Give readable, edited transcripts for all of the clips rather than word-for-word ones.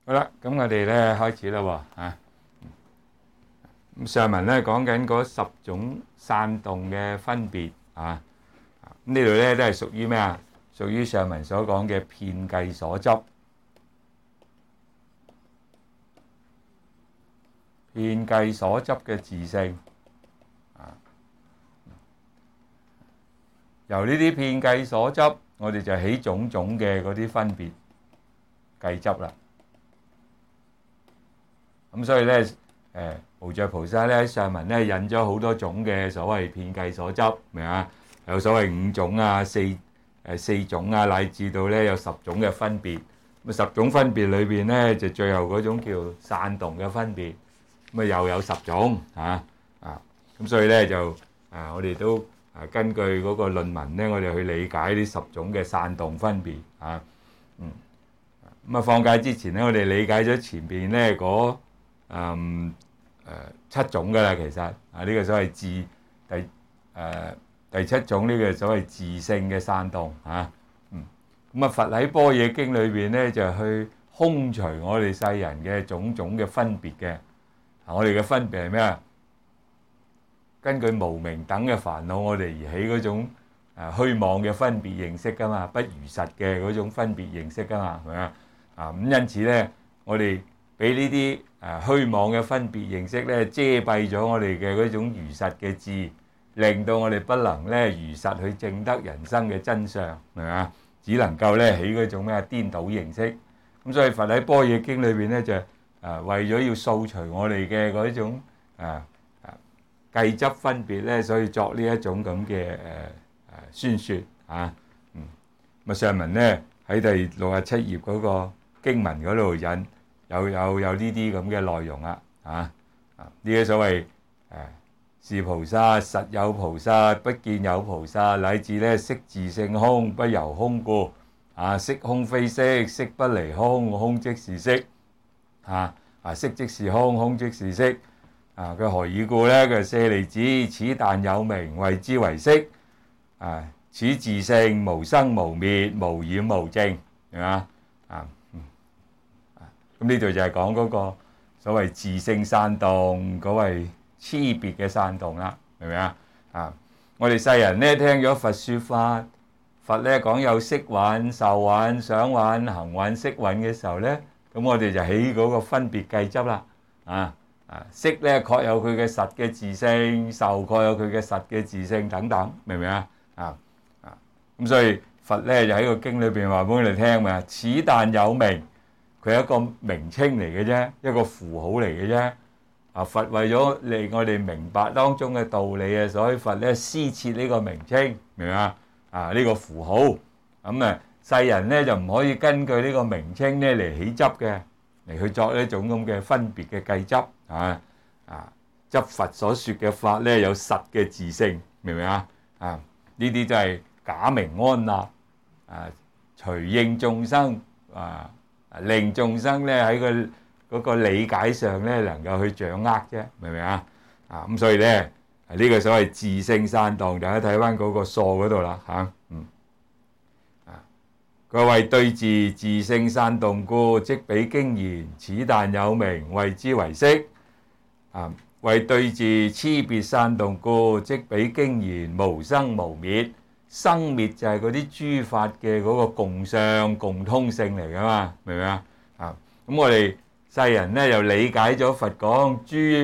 好啦，咁我哋咧開始啦喎。咁上文咧講緊嗰10種散動嘅分別啊。咁呢度咧都係屬於咩啊？屬於上文所講嘅遍計所執。遍計所執嘅自性啊，由呢啲遍計所執，我哋就起種種嘅嗰啲分別計執啦。咁所以咧，無著菩薩咧喺上文咧引咗好多種嘅所謂遍計所執，明啊？有所謂5種啊、4種啊，乃至到咧有10種嘅分別。咁10種分別裏邊咧，就最後嗰種叫散動嘅分別，咁啊又有10種咁所以咧就我哋都根據嗰個論文咧，我哋去理解呢10種嘅散動分別咁啊，放假之前咧，我哋理解咗前邊咧嗰7種噶啦，其實呢個所謂第7種呢個所謂自性嘅散動咁啊，佛喺般若經裏邊咧就去空除我哋世人嘅種種嘅分別嘅。我哋嘅分別係咩啊？根據無明等嘅煩惱，我哋而起嗰種虛妄嘅分別認識噶嘛，不如實嘅嗰種分別認識噶嘛，係咪啊？咁因此咧，我哋俾呢啲虛妄嘅分別認識咧，遮蔽咗我哋嘅嗰種如實嘅智，令到我哋不能咧如實去證得人生嘅真相，係咪啊？只能夠咧起嗰種咩顛倒認識。咁所以佛喺般若經裏邊咧就為咗要掃除我哋嘅嗰種計執分別咧，所以作呢一種咁嘅宣説咁上文咧喺第67頁嗰個經文嗰度引有呢啲咁嘅內容啦呢啲所謂是菩薩實有菩薩不見有菩薩，乃至咧色自性空不由空故色空非色，色不離空，空即是色色即是空，空即是色佢何以故咧？佢舍利子，此但有名，謂之為色此自性無生無滅，無染無淨，係嘛咁呢度就係講嗰個所謂自性散動，嗰謂差別嘅散動啦，明唔明我哋世人咧聽咗佛説法，佛咧講有色蘊、受蘊、想蘊、行蘊、識蘊嘅時候咧，咁我哋就起嗰個分別計執啦色咧確有佢嘅實嘅自性，受確有佢嘅實嘅自性等等，明唔明咁所以佛咧就喺個經裏邊話俾我哋聽嘛，此但有名，佢係一個名稱嚟嘅啫，一個符號嚟嘅啫佛為咗令我哋明白當中嘅道理所以佛咧施設呢個名稱，明唔明呢個符號咁世人咧就唔可以根據呢個名稱咧嚟起執嘅，嚟去作一種咁嘅分別嘅計執執佛所說嘅法咧有實嘅自性，明唔明呢啲就係假名安立隨應眾生令眾生咧喺嗰個理解上咧能夠去掌握啫，明唔明咁所以咧呢個所謂自性散動，大家睇翻嗰個疏嗰度啦佢謂對自性散動故，即彼經言，此但有名，謂之為色謂對治差別散動故，即彼經言，無生無滅。生滅就係嗰啲諸法嘅嗰個共相共通性嚟噶嘛，明唔明咁我哋世人咧又理解咗佛講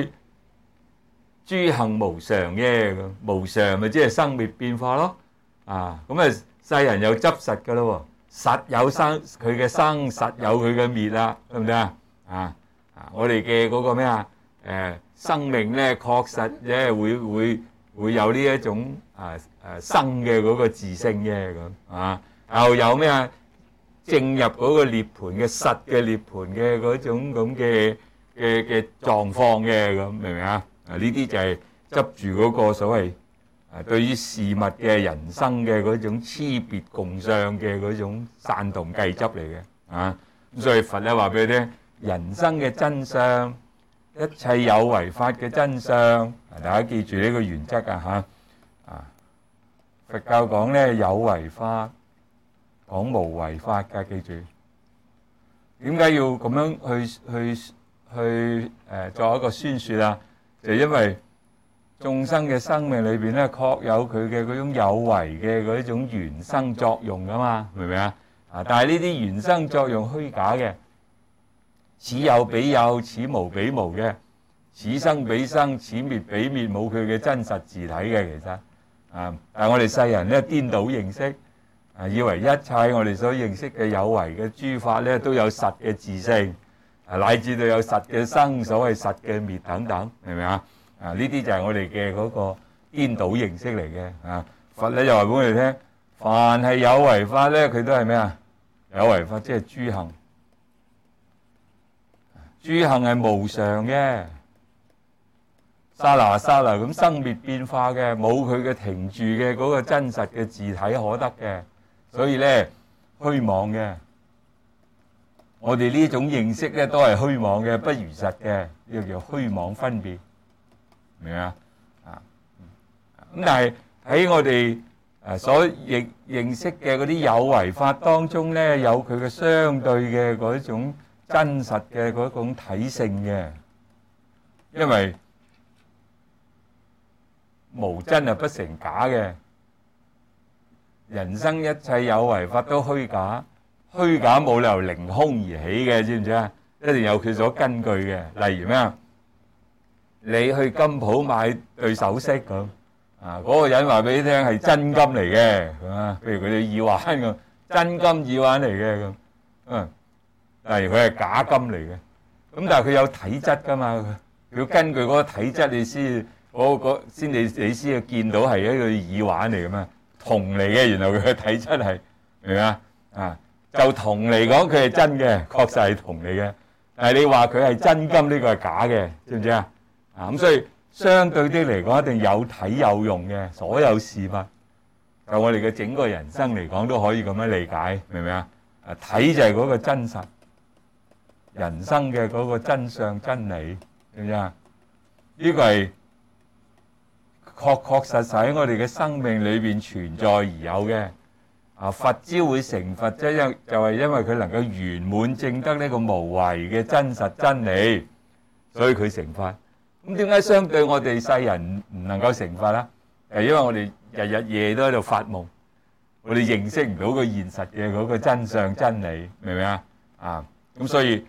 諸行無常嘅，無常咪即係生滅變化咯咁世人又執實噶咯喎，實有生佢嘅生，實有佢嘅滅啦，對唔對我哋嘅嗰個咩生命咧確實咧會有呢一種生嘅嗰個自性嘅咁又有咩正入嗰個涅槃嘅實嘅涅槃嘅嗰種咁嘅狀況嘅咁，明唔明呢啲就係執住嗰個所謂對於事物嘅人生嘅嗰種差別共相嘅嗰種散動計執嚟嘅咁所以佛咧話俾你聽，人生嘅真相，一切有為法嘅真相，大家記住呢個原則佛教講咧有為法，講無為法㗎，記住點解要咁樣去作一個宣説啊？就因為眾生嘅生命裏邊咧，確有佢嘅嗰種有為嘅嗰一種原生作用噶嘛，明唔明啊？但係呢啲原生作用虛假嘅，此有彼有，此無彼無嘅，此生彼生，此滅彼滅，冇佢嘅真實自體嘅其實但係我哋世人咧顛倒認識以為一切我哋所認識嘅有為嘅諸法咧都有實嘅自性乃至到有實嘅生，所謂實嘅滅等等，明唔明啊？呢啲就係我哋嘅嗰個顛倒認識嚟嘅佛咧就話俾我哋聽，凡係有為法咧，佢都係咩啊？有為法即係諸行，諸行係無常嘅，剎那剎那咁生滅變化嘅，冇佢嘅停住嘅嗰個真實嘅自體可得嘅，所以咧虛妄嘅。我哋呢種認識咧都係虛妄嘅，不如實嘅，呢個叫虛妄分別。明啊？咁但係喺我哋所認識嘅嗰啲有為法當中咧，有佢嘅相對嘅嗰種真實嘅嗰種體性嘅，因為無真係不成假嘅，人生一切有為法都虛假，虛假冇理由凌空而起嘅，知唔知啊？一定有佢所根據嘅，例如咩啊？你去金鋪買對首飾咁嗰個人話俾你聽係真金嚟嘅，譬如佢哋耳環咁，真金耳環嚟嘅咁，例如佢係假金嚟嘅，咁但係佢有體質噶嘛，佢要根據嗰個體質你先你先見到係一個耳環嚟嘅嘛，銅嚟嘅，然後佢嘅體質係明唔明就銅嚟講佢係真嘅，確實係銅嚟嘅，但係你話佢係真金呢個係假嘅，知唔知啊？咁所以相對啲嚟講，一定有體有用嘅所有事物，就我哋嘅整個人生嚟講都可以咁樣理解，明唔明啊？體就係嗰個真實，人生嘅嗰個真相真理，知唔知啊？呢個係確確實實喺我哋嘅生命裏邊存在而有嘅。佛招會成佛，就係因為佢能夠圓滿證得呢個無為嘅真實真理，所以佢成佛。咁點解相對我哋世人唔能夠成佛咧？因為我哋日日夜都喺度發夢，我哋認識唔到個現實嘅嗰個真相真理，明唔明啊？咁所以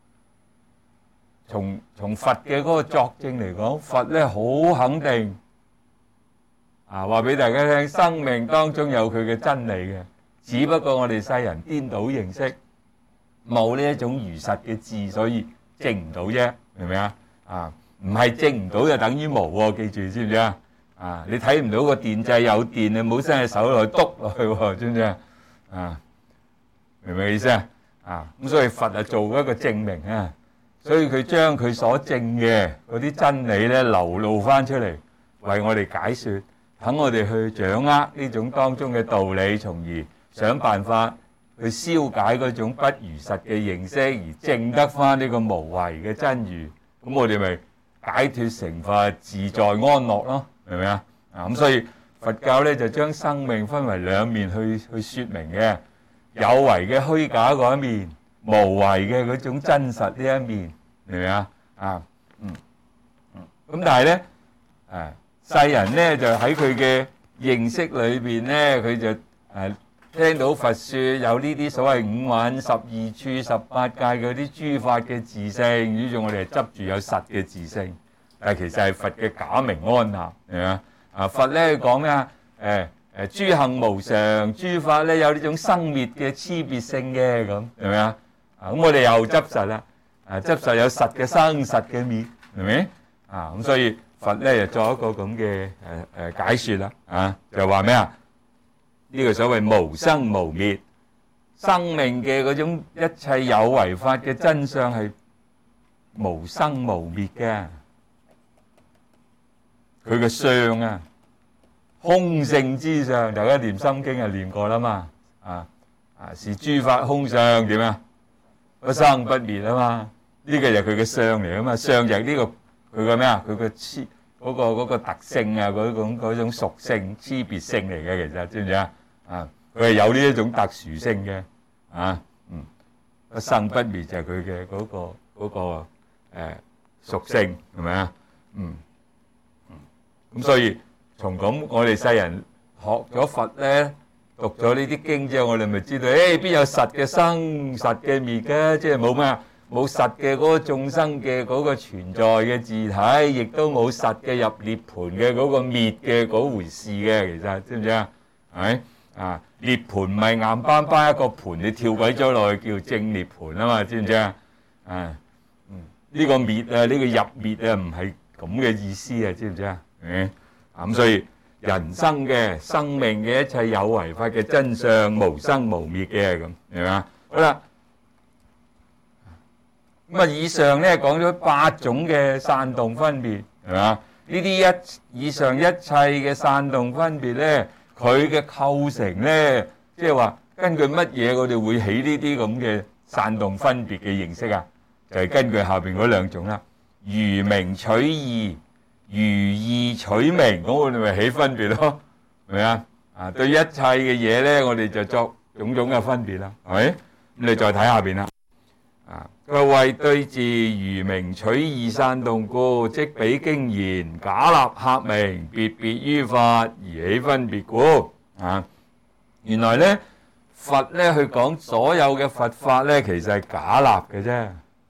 從佛嘅嗰個作證嚟講，佛咧好肯定話俾大家聽，生命當中有佢嘅真理嘅，只不過我哋世人顛倒認識，冇呢一種如實嘅智，所以證唔到啫，明唔明啊？唔係證唔到就等於無喎，記住知唔知啊？你睇唔到個電掣有電，你冇伸隻手落去篤落去喎，知唔知啊？明唔明意思啊？咁所以佛做一個證明啊，所以佢將佢所證嘅嗰啲真理咧流露翻出嚟，為我哋解說，等我哋去掌握呢種當中嘅道理，從而想辦法去消解嗰種不如實嘅認識，而證得翻呢個無為嘅真如。咁我哋咪解脫成佛，自在安樂咯，明唔明啊？咁所以佛教咧就將生命分為兩面去說明嘅，有為嘅虛假嗰一面，無為嘅嗰種真實呢一面，明唔明啊？咁但係咧，世人咧就喺佢嘅認識裏邊咧，佢就聽到佛說有呢啲所謂五蘊、12處、18界嗰啲諸法嘅自性，於是我哋係執住有實嘅自性，但係其實係佛嘅假名安立，係嘛？佛咧講咩啊？諸行無常，諸法咧有呢種生滅嘅差別性嘅，咁係咪啊？咁我哋又執實啦，執實有實嘅生、實嘅滅，係咪？咁所以佛咧就作一個咁嘅解說啦，就話咩啊？呢個所謂無生無滅，生命嘅嗰種一切有為法嘅真相係無生無滅嘅，佢嘅相啊，空性之相，大家念心經係念過啦嘛，是諸法空相點啊？不生不滅啊嘛，呢個就係佢嘅相嚟啊嘛，相就係呢個佢嘅咩啊？佢嘅嗰個特性啊，嗰種屬性、差別性嚟嘅，其實知唔知啊？佢係有呢一種特殊性嘅， 不生不滅就係佢嘅嗰個屬性，係咪啊？咁所以從咁我哋世人學咗佛咧，讀咗呢啲經之後，我哋咪知道，邊有實嘅生、實嘅滅嘅，即係冇咩啊？冇實嘅嗰個眾生嘅嗰個存在嘅自體，亦都冇實嘅入涅盤嘅嗰個滅嘅嗰回事嘅，其實知唔知啊？係咪啊？涅盤唔係硬邦邦一個盤，你跳軌咗落去叫正涅盤啊嘛？知唔知啊？呢個滅啊，呢個入滅啊，唔係咁嘅意思啊，知唔知啊？咁所以人生嘅生命嘅一切有為法嘅真相，無生無滅嘅咁，係咪啊？好啦。咁以上咧講咗8種嘅散動分別，係嘛？呢啲以上一切嘅散動分別咧，佢嘅構成咧，即係話根據乜嘢我哋會起呢啲咁嘅散動分別嘅認識啊？就係根據下邊嗰2種啦，如名取義，如義取名，咁我哋咪起分別咯，係咪啊？對一切嘅嘢咧，我哋就作種種嘅分別啦，係咪？咁你再睇下邊啦。佢謂對治如名取義散動故，即彼經言假立客名，別別於法而起分別故。原來咧佛咧去講所有嘅佛法咧，其實係假立嘅啫，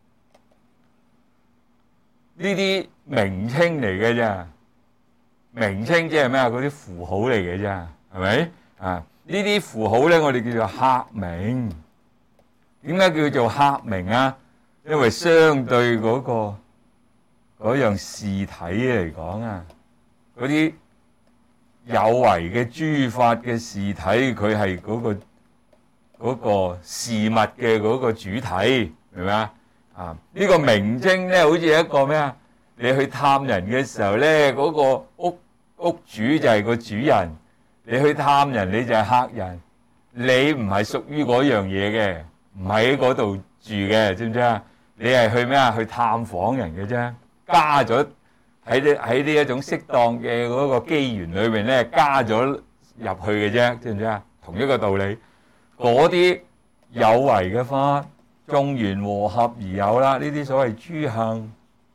呢啲名稱嚟嘅啫，名稱即係咩啊？嗰啲符號嚟嘅啫，係咪啊？呢啲符號咧，我哋叫做客名。點解叫做客名啊？因為相對嗰樣事體嚟講啊，嗰啲有為嘅諸法嘅事體，佢係嗰個事物嘅嗰個主體，明咪啊？呢個名稱咧，好似一個咩啊？你去探人嘅時候咧，嗰個屋主就係個主人，你去探人你就係客人，你唔係屬於嗰樣嘢嘅。唔喺嗰度住嘅，知唔知啊？你係去咩啊？去探訪人嘅啫，加咗喺呢一種適當嘅嗰個機緣裏邊咧，加咗入去嘅啫，知唔知啊？同一個道理，嗰啲有為嘅法，眾緣和合而有啦，呢啲所謂諸行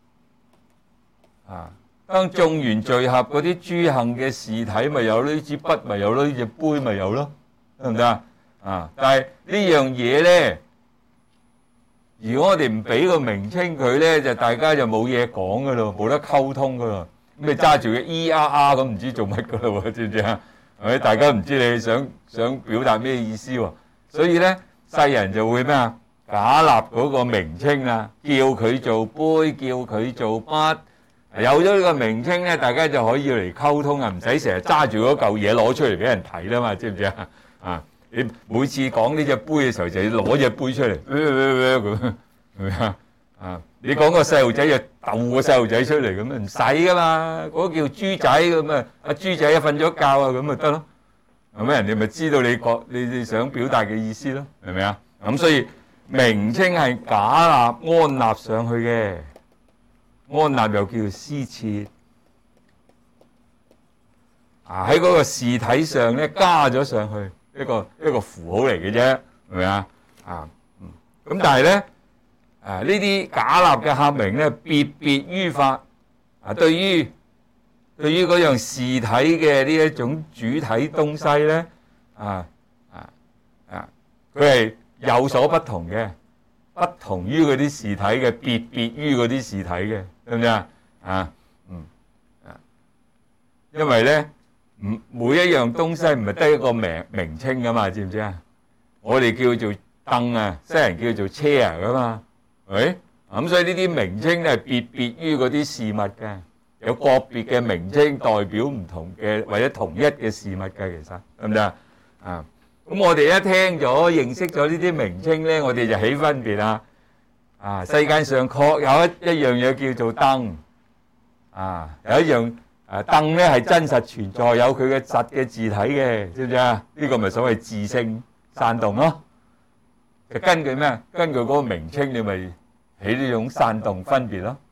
當眾緣聚合嗰啲諸行嘅事體，咪有呢支筆，咪有咯，呢隻杯咪有咯，得唔得啊？但係呢樣嘢咧，如果我哋唔俾個名稱佢咧，就大家就冇嘢講噶咯，冇得溝通噶咯。咁你揸住個 ERR 咁唔知做乜噶咯喎，知唔知啊？係咪？大家唔知你想表達咩意思喎？所以咧，世人就會咩啊？假立嗰個名稱啊，叫佢做杯，叫佢做筆。有咗呢個名稱咧，大家就可以嚟溝通啊，唔使成日揸住嗰嚿嘢攞出嚟俾人睇啦嘛，知唔知啊？你每次講呢隻杯嘅時候，就要攞隻杯出嚟，咁係咪啊？你講個細路仔就鬥個細路仔出嚟咁啊，唔使噶嘛，嗰個叫豬仔咁啊，阿豬仔瞓咗覺啊，咁咪得咯，係咪？人哋咪知道你想表達嘅意思咯，係咪啊？咁所以名稱係假立安立上去嘅，安立又叫施設。喺嗰個事體上咧加咗上去。一個符號嚟嘅啫，係咪啊？咁但係咧，呢啲假立嘅客名咧，別於法。對於嗰樣事體嘅呢一種主體東西咧，佢係有所不同嘅，不同於嗰啲事體嘅，別於嗰啲事體嘅，知唔知啊？因為咧。每一樣東西唔係得一個名稱噶嘛，知唔知啊？我哋叫做凳啊，西人叫做 chair 噶嘛，係咪？咁所以呢啲名稱咧係別於嗰啲事物嘅，有個別嘅名稱代表唔同嘅或者同一嘅事物嘅，其實得唔得啊？咁我哋一聽咗認識咗呢啲名稱咧，我哋就起分別啦。世界上確有一樣嘢叫做燈，有一樣。燈咧係真實存在，有佢嘅實嘅字體嘅，知唔知啊？呢個咪所謂自性散動咯。就根據咩？根據嗰個名稱，你咪起呢種散動分別咯。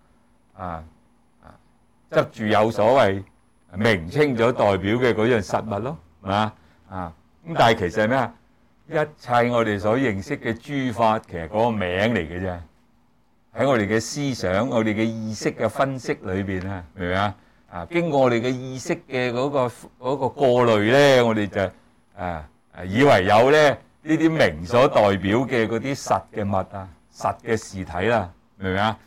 執住有所謂名稱咗代表嘅嗰樣實物咯，係嘛？咁但係其實係咩啊？ 一切我哋所認識嘅諸法，其實嗰個名嚟嘅啫。喺我哋嘅思想、我哋嘅意識嘅分析裏邊啊，明唔明啊？經過我哋嘅意識嘅嗰個過濾咧，我哋就以為有咧呢啲名所代表嘅嗰啲實嘅物啊、實嘅事體啦，明唔明啊？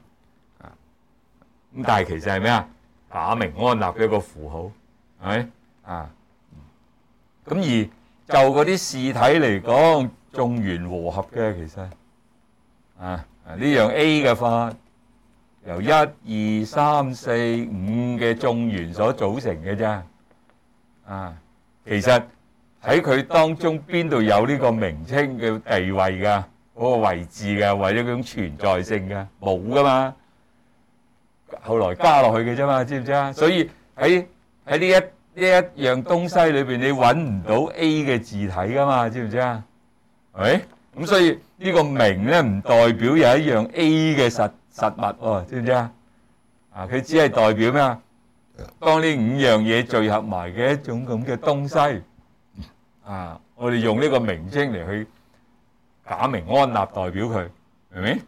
咁但係其實係咩啊？假名安立嘅一個符號，係咪啊？咁而就嗰啲事體嚟講，眾緣和合嘅，其實呢樣 A 嘅法由1、2、3、4、5嘅眾緣所組成嘅啫。其實喺佢當中邊度有呢個名稱嘅地位噶，嗰個位置噶，或者嗰種存在性噶，冇噶嘛。後來加落去嘅啫嘛，知唔知啊？所以喺呢一樣東西裏邊，你揾唔到 A 嘅字體噶嘛，知唔知啊？係咪？咁所以呢個名咧唔代表有一樣 A 嘅實物喎，知唔知啊？佢只係代表咩啊？當呢5樣嘢聚合埋嘅一種咁嘅東西我哋用呢個名稱嚟去假名安立代表佢，明唔明？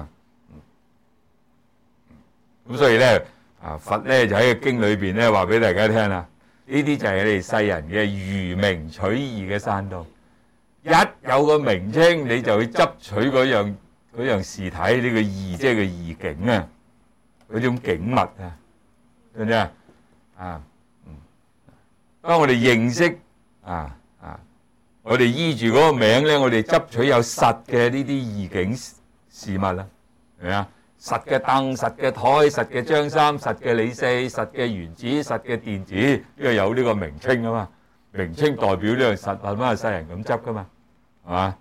咁所以咧佛咧就喺個經裏邊咧話俾大家聽啦，呢啲就係你哋世人嘅愚名取義嘅山洞。一有個名稱，你就會執取嗰樣事體，呢個義即係個義境啊，嗰種景物啊，知唔知啊？當我哋認識我哋依住嗰個名咧，我哋執取有實嘅呢啲義境事物啦，係咪啊？實嘅凳、實嘅台、實嘅張三、實嘅李四、實嘅原子、實嘅電子，因為有呢個名稱啊嘛，名稱代表呢樣實物嘛，世人咁執噶嘛，係嘛？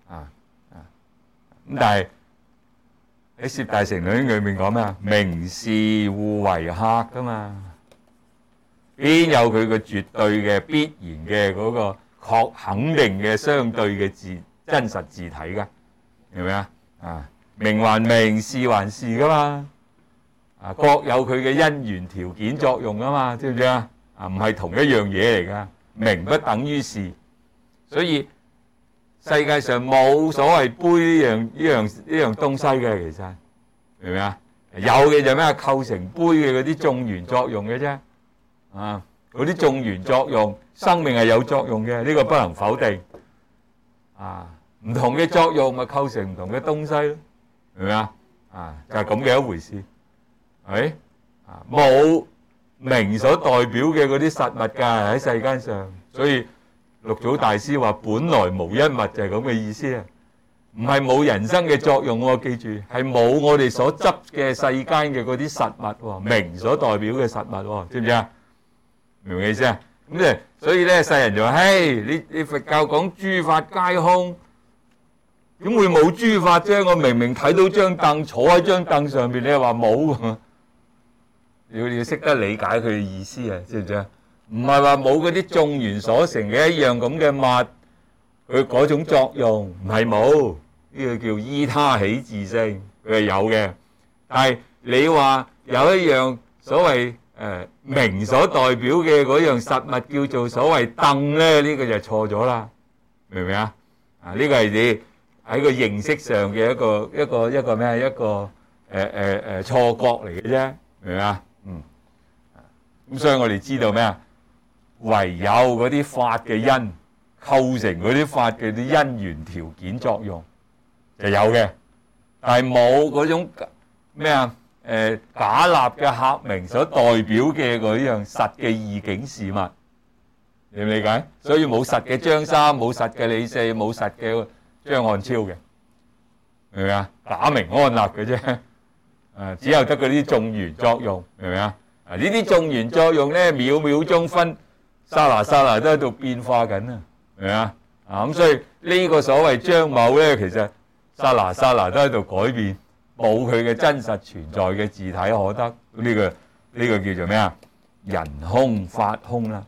咁但係喺攝大乘論裏面講咩啊？名事互為客噶嘛，邊有佢個絕對嘅必然嘅嗰個確肯定嘅相對嘅真實字體噶，明唔明啊？名還名，事還事噶嘛，各有佢嘅因緣條件作用啊嘛，知唔知啊？唔係同一樣嘢嚟噶，名不等於事，所以世界上冇所謂杯呢樣東西嘅，其實明唔明啊？有嘅就咩構成杯嘅嗰啲眾緣作用嘅啫，嗰啲眾緣作用，生命係有作用嘅，呢個不能否定。唔同嘅作用咪構成唔同嘅東西咯。明唔明啊？就係咁嘅一回事，係咪？冇名所代表嘅嗰啲實物㗎喺世間上，所以六祖大師話本來無一物就係咁嘅意思啊！唔係冇人生嘅作用喎，記住係冇我哋所執嘅世間嘅嗰啲實物喎，名所代表嘅實物喎，知唔知啊？明唔明意思啊？咁即係所以咧，世人就話：嘿，你佛教講諸法皆空。點會冇諸法啫？我明明睇到張凳，坐喺張凳上邊，你又話冇？你要識得理解佢嘅意思啊，知唔知啊？唔係話冇嗰啲眾緣所成嘅一樣咁嘅物，佢嗰種作用唔係冇，呢個叫依他起自性，佢係有嘅。但係你話有一樣所謂名所代表嘅嗰樣實物叫做所謂凳咧，呢個就錯咗啦，明唔明啊？呢個係你喺個認識上嘅一個咩？一個錯覺嚟嘅啫，明唔明啊？咁所以我哋知道咩啊？唯有嗰啲法嘅因構成嗰啲法嘅啲因緣條件作用就有嘅，但係冇嗰種咩啊？假立嘅客名所代表嘅嗰樣實嘅義境事物，理唔理解？所以冇實嘅張三，冇實嘅李四，冇實嘅張漢超嘅，明唔明啊？假名安立嘅啫，只有得嗰啲眾緣作用，明唔明啊？呢啲眾緣作用咧，秒秒鐘分，剎那都喺度變化緊啊，明唔明啊？咁所以呢個所謂張某咧，其實剎那都喺度改變，冇佢嘅真實存在嘅自體可得。呢個叫做咩啊？人空法空啦。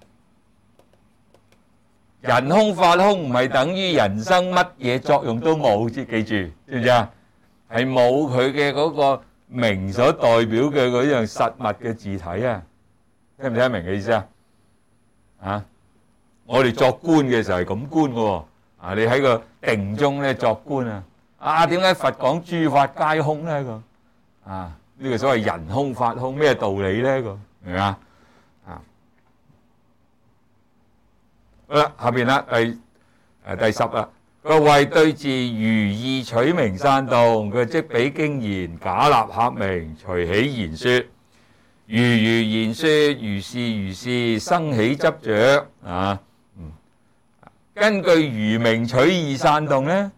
人空法空唔係等於人生乜嘢作用都冇，記住，知唔知啊？係冇佢嘅嗰個名所代表嘅嗰樣實物嘅字體啊！聽唔聽得明嘅意思啊？我哋作觀嘅時候係咁觀嘅喎， 啊，你喺個定中咧作觀啊！啊，點解佛講諸法皆空咧？呢個所謂人空法空咩道理咧？明唔明啊？好啦，下邊啦，第10啦。佢謂對治如意取名山洞，佢即彼經言假立客名，隨起言說，如言說，如是生起執着啊。根據如名取義山洞咧，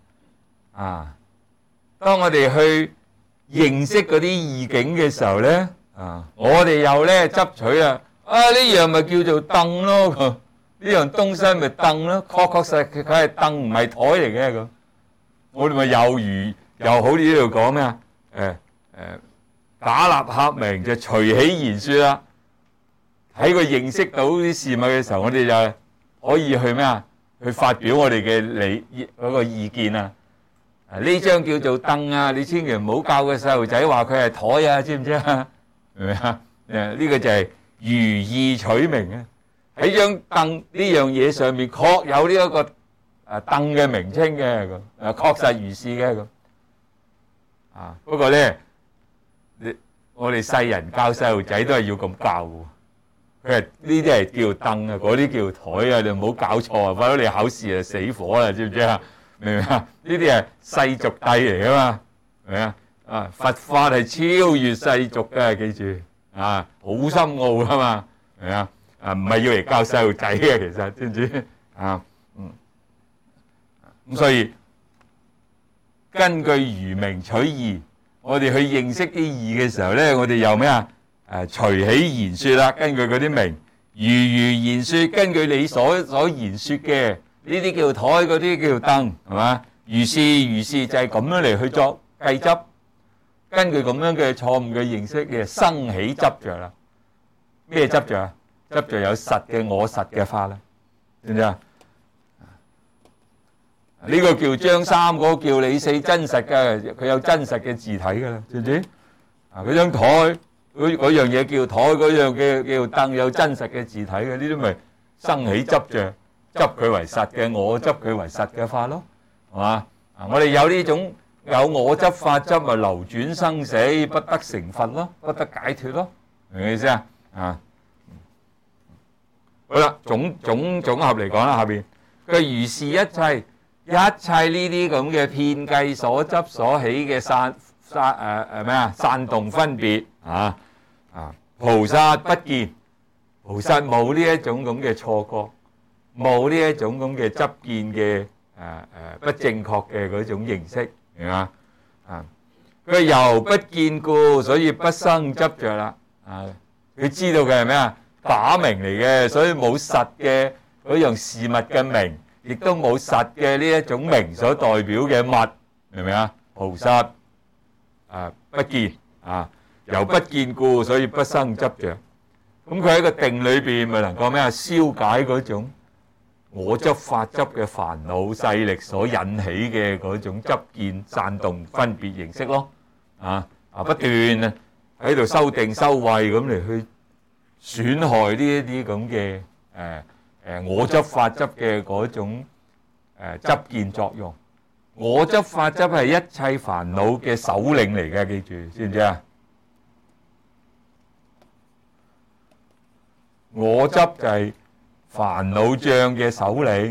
當我哋去認識嗰啲義境嘅時候咧，我哋又咧執取呢樣咪叫做凳咯。呢樣東西咪凳咯，確實佢係凳唔係台嚟嘅咁。我哋咪又好似呢度講咩啊？假立客名就隨起言說啦。喺佢認識到啲事物嘅時候，我哋就可以去咩啊？去發表我哋嘅嗰個意見啊！呢張叫做凳啊，你千祈唔好教個細路仔話佢係台啊，知唔知啊？明唔明啊？呢個就係如意取名啊！喺張凳呢樣嘢上面確有呢一個凳嘅名稱嘅咁，確實如是嘅咁。不過咧，我哋世人教細路仔都係要咁教嘅。佢係呢啲係叫凳啊，嗰啲叫台啊，你唔好搞錯啊！否則你考試就死火啦，知唔知啊？明唔明啊？呢啲係世俗諦嚟噶嘛，明唔明啊？佛法係超越世俗嘅，記住好深奧噶嘛，明唔明啊？唔係要嚟教細路仔嘅，其實知唔知咁所以根據如名取義，我哋去認識啲義嘅時候咧，我哋又咩啊？隨起言說啦，根據嗰啲名，如言說，根據你所言說嘅呢啲叫台，嗰啲叫凳，係嘛？如是就係咁樣嚟去作計執，根據咁樣嘅錯誤嘅認識嘅生起執着啦。咩執着啊？執着有實嘅我實嘅法啦，知唔知啊？呢個叫張三，嗰個叫李四，真實嘅，佢有真實嘅字體噶啦，知唔知？嗰張台。嗰樣嘢叫台，嗰樣叫凳，有真實嘅字體嘅，呢啲咪生起執着，執佢為實嘅，我執佢為實嘅法咯，係嘛？我哋有呢種有我執法執，咪流轉生死，不得成佛咯，不得解脫咯，明唔明意思啊？好啦，總合嚟講啦，下邊佢如是一切呢啲咁嘅遍計所執所起嘅散動分別菩薩不見，菩薩冇呢一種咁嘅錯覺，冇呢一種咁嘅執見嘅不正確嘅嗰種認識，明嘛？佢由不見故，所以不生執着啦。佢知道嘅係咩啊？假名嚟嘅，所以冇實嘅嗰樣事物嘅名，亦都冇實嘅呢一種名所代表嘅物，明唔明啊？菩薩不見由不見故，所以不生執着。咁佢喺個定裏邊咪能夠咩啊？消解嗰種我執法執嘅煩惱勢力所引起嘅嗰種執見散動分別形式咯。不斷喺度修定修慧咁嚟去損害呢一啲咁嘅我執法執嘅嗰種執見作用。我執法執係一切煩惱嘅首領嚟嘅，記住，知唔知啊？我執就係煩惱障嘅首領，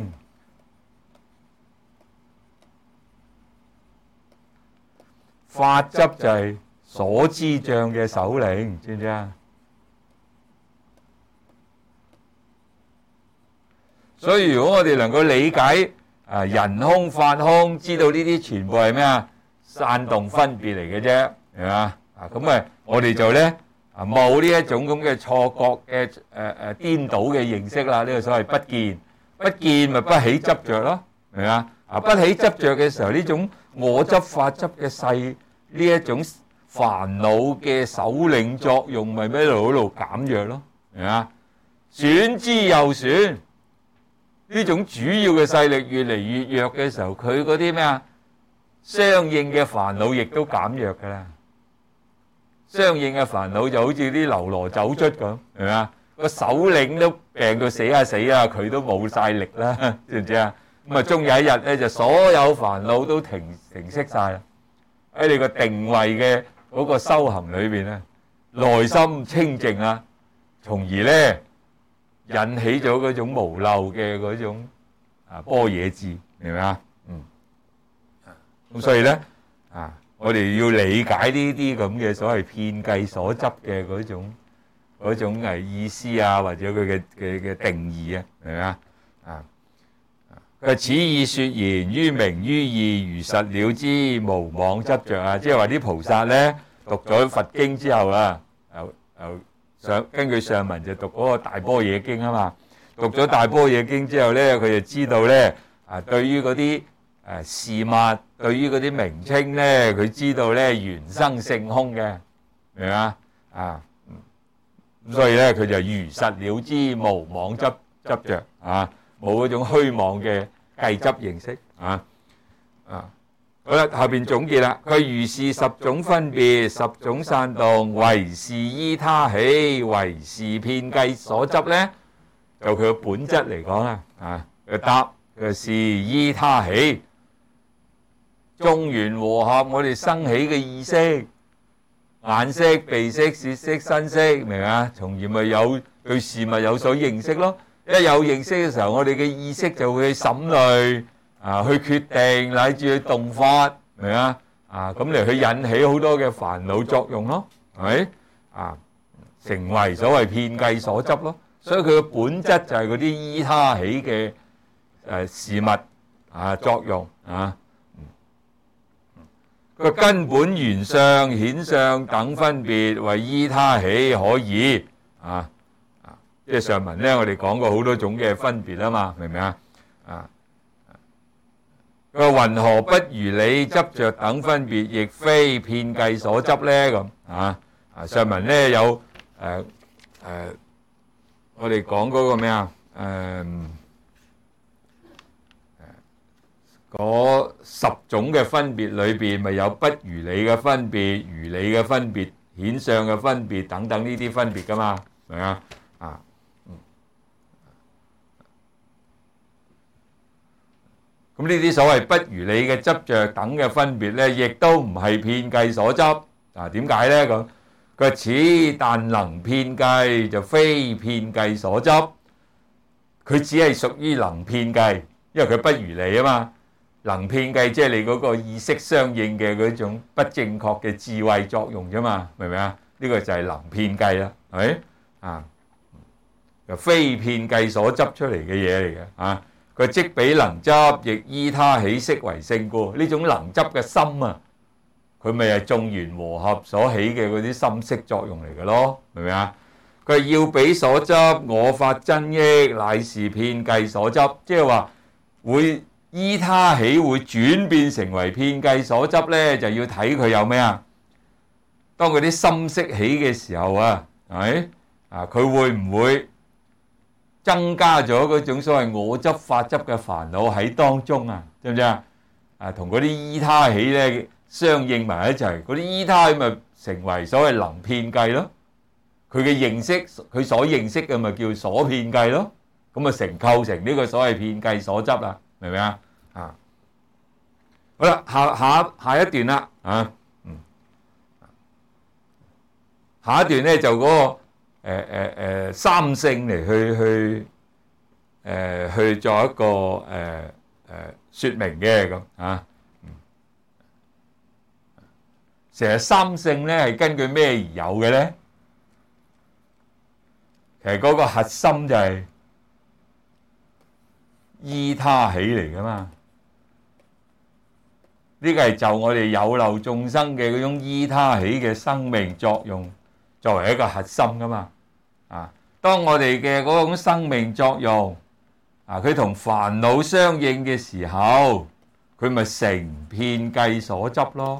法執就係所知障嘅首領，知唔知啊？所以如果我哋能夠理解人空法空，知道呢啲全部係咩啊？散動分別嚟嘅啫，係嘛？咁我哋就咧冇呢一種咁嘅錯覺嘅顛倒嘅認識啦。呢個所謂不見，不見咪不起執着咯，明嘛？不起執着嘅時候，呢種我執法執嘅勢，呢一種煩惱嘅首領作用，咪一路減弱咯，明嘛？損之又損。呢種主要嘅勢力越嚟越弱嘅時候，佢嗰啲咩啊？相應嘅煩惱亦都減弱㗎啦。相應嘅煩惱就好似啲流羅走卒咁，係咪啊？個首領都病到死啊，佢都冇晒力啦，知唔知啊？ 咁啊，終有一日咧，就所有煩惱都停息晒啦。喺你個定位嘅嗰個修行裏邊咧，內心清淨啊，從而咧引起咗嗰種無漏嘅嗰種般若智，明唔明啊？咁所以咧我哋要理解呢啲咁嘅所謂遍計所執嘅嗰種意思啊，或者佢嘅定義啊，明唔明啊？佢此意說言於明於義，如實了知，無妄執着啊！即係話啲菩薩咧讀咗佛經之後啊，根據上文就讀嗰個大般若經啊嘛。讀咗大般若經之後咧，佢就知道咧對於嗰啲事物，對於嗰啲名稱咧，佢知道咧緣生性空嘅，明唔明啊？咁所以咧佢就如實了知，無妄執着啊！冇嗰種虛妄嘅計執形式好啦，後邊總結啦，佢如是十種分別，十種散動，唯是依他起，唯是遍計所執咧，就佢嘅本質嚟講啦佢答佢是依他起，眾緣和合，我哋生起嘅意識，眼識、鼻識、舌識、身識，明啊？從而咪有對事物有所認識咯。一有認識嘅時候，我哋嘅意識就會去審慮去決定，乃至去動發，明啊？咁嚟去引起好多嘅煩惱作用咯，係咪成為所謂遍計所執咯。所以佢嘅本質就係嗰啲依他起嘅事物作用個根本緣相、顯相等分別，為依他起可以即係上文咧，我哋講過好多種嘅分別啊嘛，明唔明啊？佢話云何不如理執着等分別，亦非遍計所執咧？咁上文咧有我哋講嗰個咩嗰10種嘅分別裏邊，咪有不如理嘅分別、如理嘅分別、顯相嘅分別等等呢啲分別噶嘛，明啊？咁呢啲所謂不如理嘅執着等嘅分別咧，亦都唔係遍計所執。點解咧？咁佢話此但能遍計，就非遍計所執。佢只係屬於能遍計，因為佢不如理啊嘛。能遍計即係你嗰個意識相應嘅嗰種不正確嘅智慧作用啫嘛，明唔明啊？呢個就係能遍計啦，係咪就非遍計所執出嚟嘅嘢嚟嘅佢即彼能執，亦依他起識為性故。呢種能執嘅心佢咪係眾緣和合所起嘅嗰啲心識作用嚟嘅咯，明唔明啊？佢係要彼所執，我法真益，乃是遍計所執。即係話會依他起，會轉變成為遍計所執咧，就要睇佢有咩當佢啲心識起嘅時候係咪佢會唔會增加咗嗰種所謂我執法執嘅煩惱喺當中知唔知同嗰啲依他起咧相應埋一齊，嗰啲依他起咪成為所謂能遍計咯。佢嘅認識，佢所認識嘅咪叫所遍計咯。咁構成呢個所謂遍計所執啦，明唔明啊？好啦，下一段啦下一段咧就嗰個三性嚟去做一個說明嘅咁其實三性咧係根據咩而有嘅咧？其實嗰個核心就係依他起嚟噶嘛。呢個係就我哋有漏眾生嘅嗰種依他起嘅生命作用作為一個核心噶嘛。當我哋嘅嗰種生命作用佢同煩惱相應嘅時候，佢咪成遍計所執咯。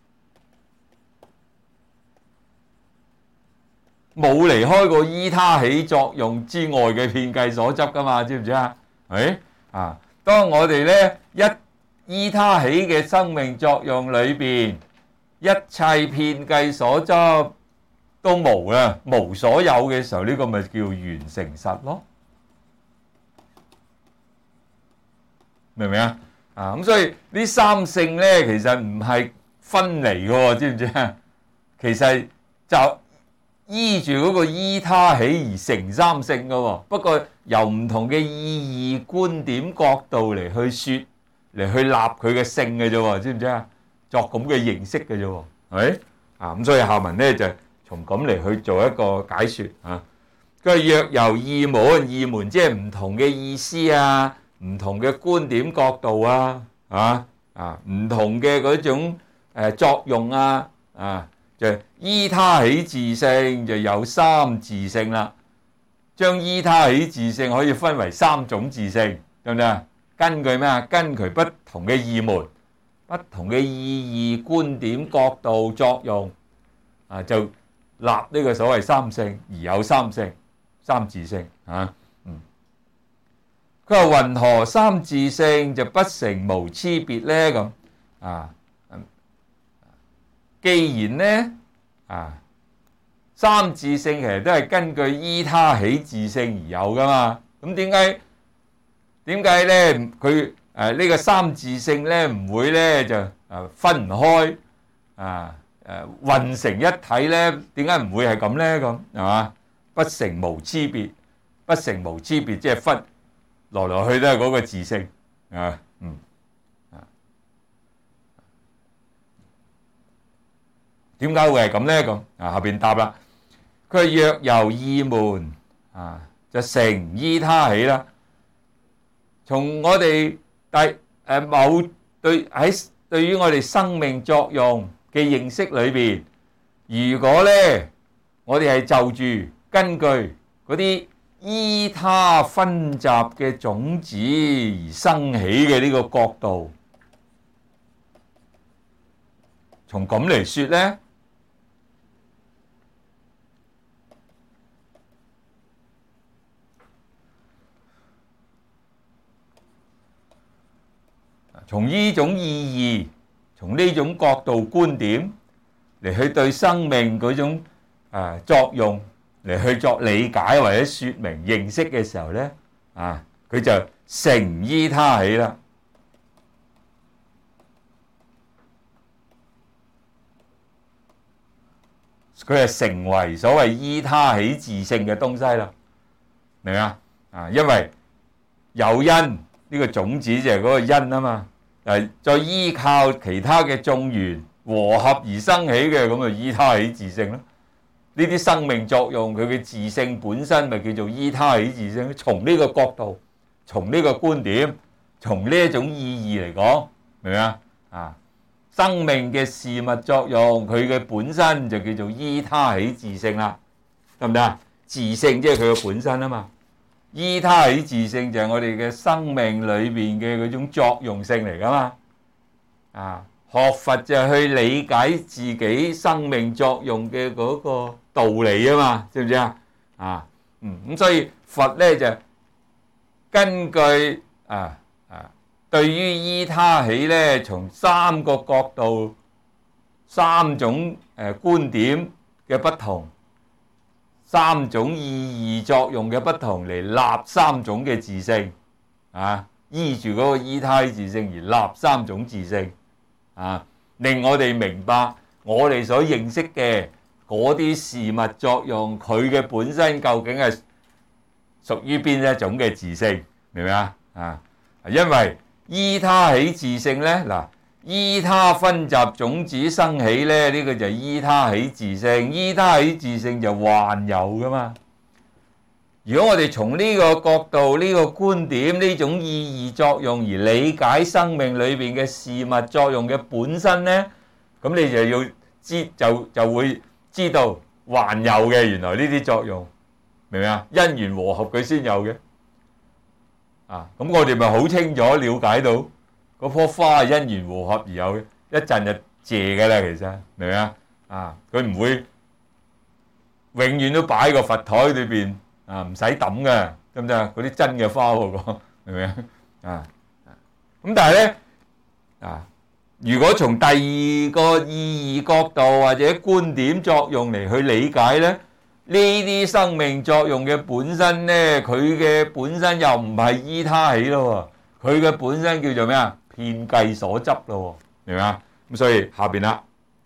冇離開過依他起作用之外嘅遍計所執噶嘛，知唔知當我哋咧依他起嘅生命作用裏邊，一切遍計所執都無啦，無所有嘅時候，呢個咪叫緣成實咯。 明唔明啊？咁所以呢三性咧，其實唔係分離嘅喎，知唔知啊？其實就依住嗰個依他起而成三性嘅喎，不過由唔同嘅意義、觀點、角度嚟去説，嚟去立佢嘅性嘅啫喎，知唔知啊？作咁嘅形式嘅啫喎，係咪？咁所以下文咧就從咁嚟去做一個解説啊。佢話若由異門，異門即係唔同嘅意思啊，唔同嘅觀點角度啊，唔同嘅嗰種作用啊，就依他起自性，就有三自性啦。將依他起自性可以分為三種自性，得唔得啊？根據咩啊？根據不同嘅異門、不同嘅意義、觀點、角度、作用就立呢個所謂三性，而有三性、三自性佢話云何三自性就不成無差別呢？咁既然呢三自性其實都係根據依他起自性而有噶嘛，咁點解咧佢呢個三自性咧唔會咧就分唔開混成一體咧？點解唔會係咁咧？咁係嘛？不成無差別，不成無差別即係分來來去都係嗰個自性點解會係咁咧？咁下邊答啦，佢若由異門就成依他起啦。從我哋對於我哋生命作用嘅認識裏邊，如果咧我哋係就住根據嗰啲依他分集嘅種子而生起嘅呢個角度，從咁嚟說咧，從呢種意義，從呢種角度觀點嚟去對生命嗰種作用嚟去作理解或者說明認識嘅時候咧，佢就成依他起啦。佢係成為所謂依他起自性嘅東西啦，明唔明啊？因為有因呢個種子就係嗰個因啊嘛。再依靠其他嘅眾緣和合而生起嘅，咁就依他起自性咯。呢啲生命作用，佢嘅自性本身咪叫做依他起自性。從呢個角度，從呢個觀點，從呢一種意義嚟講，明唔明啊？生命嘅事物作用，佢嘅本身就叫做依他起自性啦，得唔得啊？自性即係佢嘅本身啊嘛。依他起自性就係我哋嘅生命裏邊嘅嗰種作用性嚟噶嘛。學佛就係去理解自己生命作用嘅嗰個道理啊嘛，知唔知啊？咁所以佛咧就根據對於依他起咧，從三個角度、三種觀點嘅不同。三種意義作用嘅不同嚟立三種嘅自性，依住嗰個依他自性而立三種自性，令我哋明白我哋所認識嘅嗰啲事物作用，佢嘅本身究竟係屬於邊一種嘅自性，明唔明啊？因為依他起自性咧，依他分集種子生起咧，呢個就係依他起自性。依他起自性就幻有噶嘛。如果我哋從呢個角度、呢個觀點、呢種意義作用而理解生命裏邊嘅事物作用嘅本身咧，咁你就要就會知道幻有嘅原來呢啲作用，明唔明啊？因緣和合佢先有嘅。咁我哋咪好清楚了解到。嗰棵花係因緣和合而有嘅，一陣就謝嘅啦。其實明唔明啊？佢唔會永遠都擺喺個佛台裏邊唔使抌嘅，得唔得啊？嗰啲真嘅花喎，明唔明咁但係咧如果從第二個意義角度或者觀點作用嚟去理解咧，呢啲生命作用嘅本身咧，佢嘅本身又唔係依他起咯。 佢嘅本身叫做咩啊？遍計所執咯，明唔明啊？咁所以下邊啦，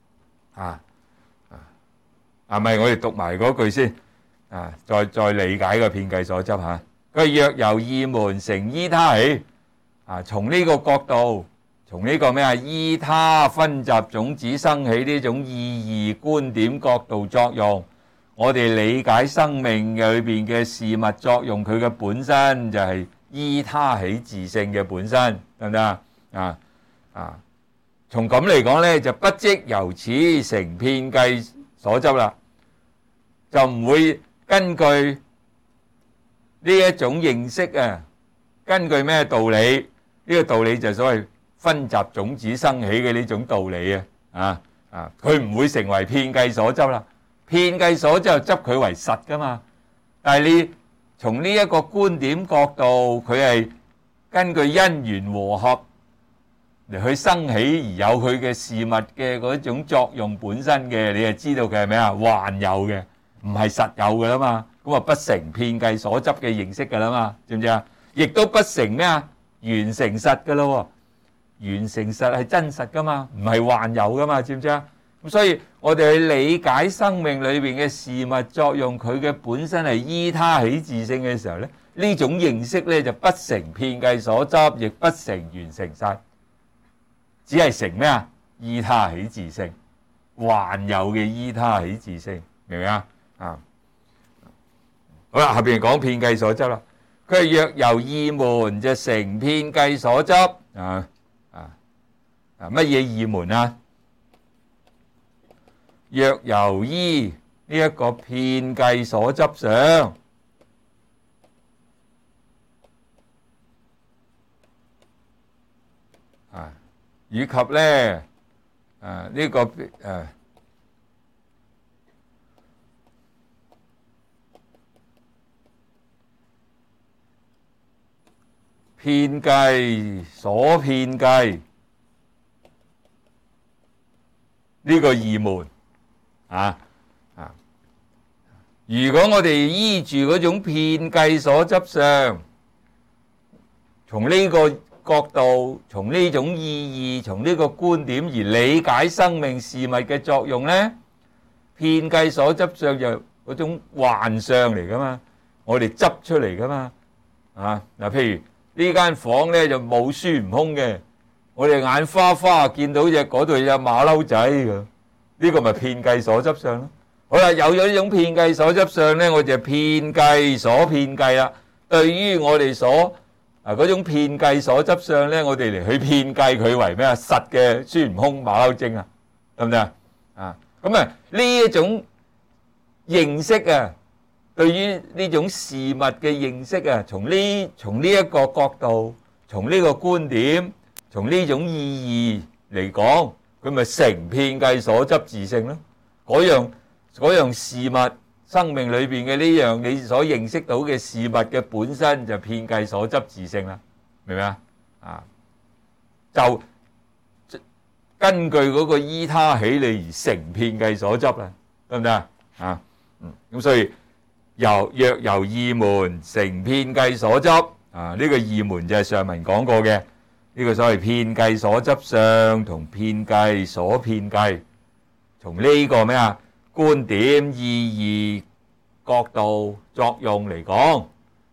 咪我哋讀埋嗰句先，再理解個遍計所執嚇。佢若由義門成依他起，從呢個角度，從呢個咩啊？依他分集種子生起呢種意義觀點角度作用，我哋理解生命裏邊嘅事物作用，佢嘅本身就係依他起自性嘅本身，得唔得啊？從咁嚟講咧，就不即由此成遍計所執啦，就唔會根據呢一種認識啊，根據咩道理？呢個道理就係所謂分集種子生起嘅呢種道理啊！佢唔會成為遍計所執啦。遍計所執執佢為實噶嘛，但係你從呢一個觀點角度，佢係根據因緣和合嚟去生起而有佢嘅事物嘅嗰種作用本身嘅，你就知道佢係咩啊？幻有嘅，唔係實有嘅啦嘛。咁啊不成遍計所執嘅認識噶啦嘛，知唔知啊？亦都不成咩啊？緣成實噶咯，緣成實係真實噶嘛，唔係幻有噶嘛，知唔知啊？咁所以我哋去理解生命裏邊嘅事物作用，佢嘅本身係依他起自性嘅時候咧，呢種認識咧就不成遍計所執，亦不成緣成實，只係成咩啊？依他起自性，幻有嘅依他起自性，明唔明啊？好啦，下邊講遍計所執啦。佢係若由義門就成遍計所執乜嘢義門啊？若由依呢一個遍計所執上，以及咧呢個遍計所遍計呢個義門如果我哋依住嗰種遍計所執上，從呢個角度，從呢種意義，從呢個觀點而理解生命事物嘅作用咧，遍計所執上就嗰種幻象嚟噶嘛，我哋執出嚟噶嘛譬如呢間房咧就冇孫悟空嘅，我哋眼花花見到嗰度有馬騮仔嘅，呢個咪遍計所執上咯。好啦，有咗呢種遍計所執上咧，我就遍計所遍計啦。對於我哋所嗰種遍計所執上咧，我哋嚟去遍計佢為咩啊？實嘅孫悟空、馬騮精啊，得唔得咁啊呢一種認識啊，對於呢種事物嘅認識啊，從呢一個角度，從呢個觀點，從呢種意義嚟講，佢咪成遍計所執自性咯。嗰樣事物，生命裏邊嘅呢樣你所認識到嘅事物嘅本身就遍計所執自性啦，明唔明就根據嗰個依他起理而成遍計所執啦，得唔得咁所以若由義門成遍計所執呢個義門就係上文講過嘅呢個所謂遍計所執上同遍計所遍計，從呢個咩觀點、意義、角度、作用嚟講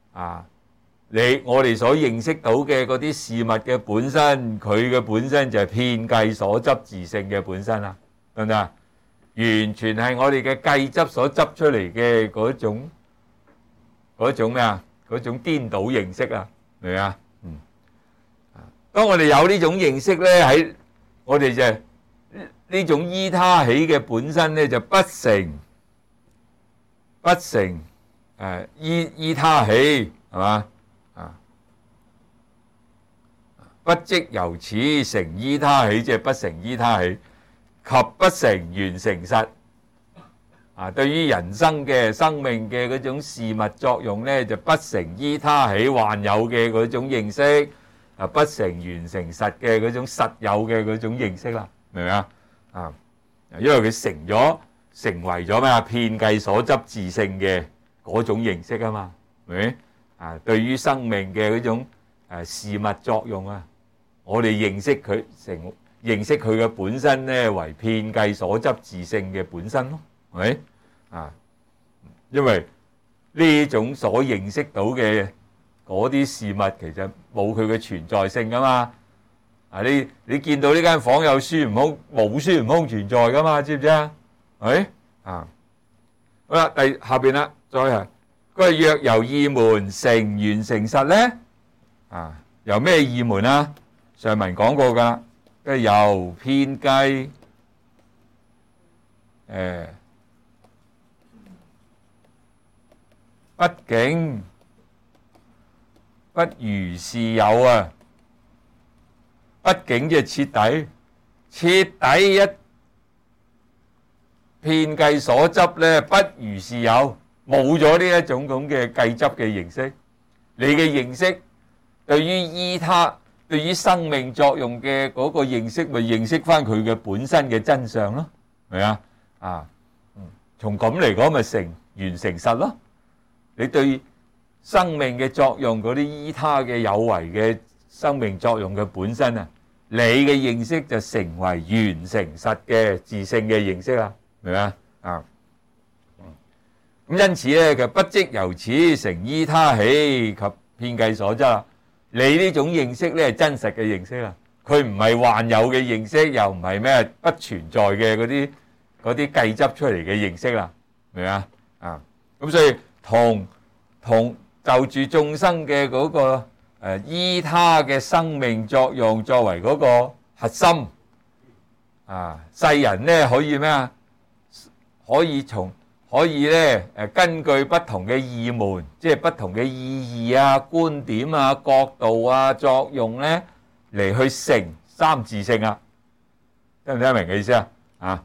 我哋所認識到嘅嗰啲事物嘅本身，佢嘅本身就係遍計所執自性嘅本身啦，得唔得完全係我哋嘅計執所執出嚟嘅嗰種咩嗰種顛倒認識明唔明當我哋有呢種認識咧，喺我哋就呢種依他起嘅本身咧，就不成依他起，係嘛不即由此成依他起，即係不成依他起，及不成緣成實對於人生嘅生命嘅嗰種事物作用咧，就不成依他起幻有嘅嗰種認識不成緣成實嘅嗰種實有嘅嗰種認識啦，明唔明因為佢成為咗咩遍計所執自性嘅嗰種認識啊嘛，明唔明對於生命嘅嗰種事物作用啊，我哋認識佢嘅本身咧為遍計所執自性嘅本身咯，係咪啊？因為呢種所認識到嘅嗰啲事物，其實冇佢嘅存在性噶嘛。啊，你見到呢間房有孫悟空，冇孫悟空存在噶嘛？知唔知啊？係啊。好啦，下邊啦，再係佢話若由意門成緣成實咧，啊，由咩意門啊？上文講過噶，即係由遍計畢竟不如是有啊，畢竟即係徹底一遍計所執咧，不如是有，冇咗呢一種咁嘅計執嘅形式。你嘅認識對於依他、對於生命作用嘅嗰個認識，咪認識翻佢嘅本身嘅真相咯，係咪啊？啊，從咁嚟講，咪成緣成實咯。你對生命嘅作用嗰啲依他嘅有為嘅生命作用嘅本身啊，你嘅認識就成為緣成實嘅自性嘅認識啦。明嘛？啊，咁因此咧，佢不即由此成依他起及遍計所執啦。你呢種認識咧係真實嘅認識啦，佢唔係幻有嘅認識，又唔係咩不存在嘅嗰啲計執出嚟嘅認識啦，明嘛？啊，咁所以同就住眾生嘅嗰個依他嘅生命作用作為嗰個核心啊，世人咧可以咩啊？可以咧根據不同嘅意門，即係不同嘅意義啊、觀點啊、角度啊、作用咧嚟去成三自性啊，聽唔聽得明嘅意思啊？啊，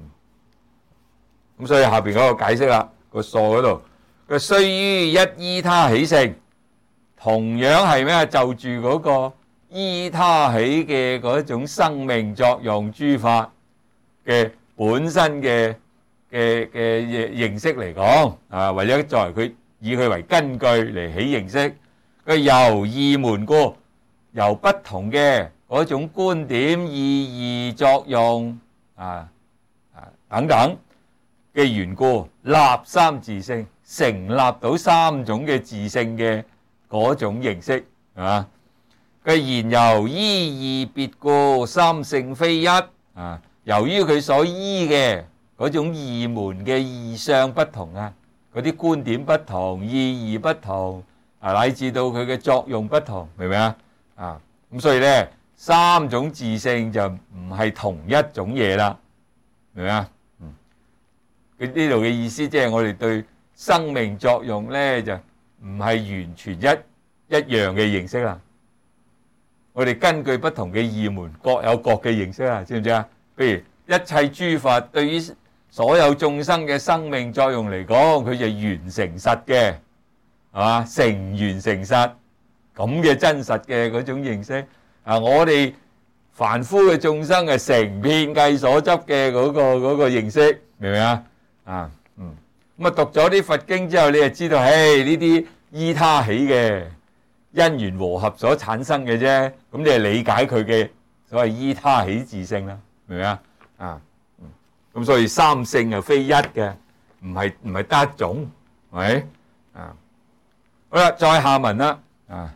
咁所以下邊嗰個解釋啦，個疏嗰度，佢須於一依他起性，同樣係咩？就住嗰個依他起嘅嗰種生命作用諸法嘅本身嘅認識嚟講啊，為咗作為佢以佢為根據嚟起認識，佢由意門故，由不同嘅嗰種觀點、意義、作用等等嘅緣故，立三自性，成立到三種嘅自性嘅嗰種認識，係嘛？佢然由依義別故，三性非一啊。由於佢所依嘅嗰種意門嘅義相不同啊，嗰啲觀點不同，意義不同啊，乃至到佢嘅作用不同，明唔明啊？啊，咁所以咧，三種自性就唔係同一種嘢啦，明唔明啊？佢呢度嘅意思即係我哋對生命作用咧就唔係完全一樣嘅認識啦。我哋根據不同嘅意門，各有各嘅認識啊，知唔知啊？譬如一切諸法對於所有眾生嘅生命作用嚟講，佢就緣成實嘅，係嘛？成緣成實咁嘅真實嘅嗰種認識啊！我哋凡夫嘅眾生係成遍計所執嘅嗰個認識，明唔明啊？啊，咁啊讀咗啲佛經之後，你就知道，唉，呢啲依他起嘅因緣和合所產生嘅啫，咁你係理解佢嘅所謂依他起自性啦，明唔明啊？啊，咁所以三性係非一嘅，唔係得一種，係咪？啊，好啦，再下文啦，啊，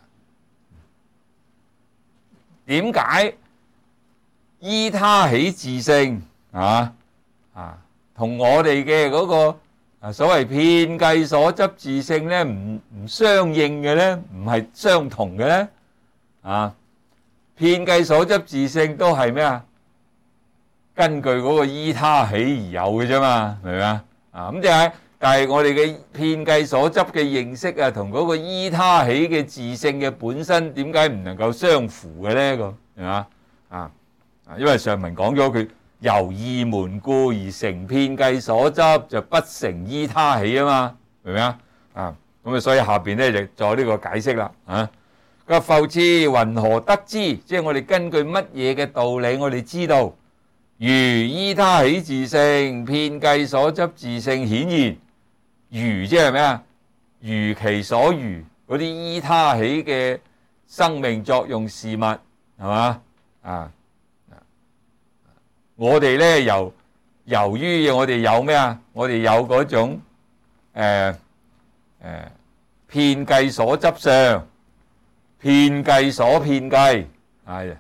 點解依他起自性同我哋嘅嗰個所謂遍計所執自性咧唔相應嘅咧，唔係相同嘅咧？啊，遍計所執自性都係咩啊？根據嗰個依他起而有嘅啫嘛，明唔明啊？啊，咁但係我哋嘅遍計所執嘅認識啊，同嗰個依他起嘅自性嘅本身點解唔能夠相符嘅咧？咁係嘛？因為上文講咗佢由意門故而成遍計所執，就不成依他起啊嘛，明唔明啊？咁啊，所以下邊咧就做呢個解釋啦。佢話復次云何得知？即係我哋根據乜嘢嘅道理，我哋知道如依他起自性，遍計所執自性顯現。如即係咩啊？如其所如嗰啲依他起嘅生命作用事物，係嘛？我哋咧由於我哋有咩啊？我哋有嗰種遍計所執相，遍計所遍計，咁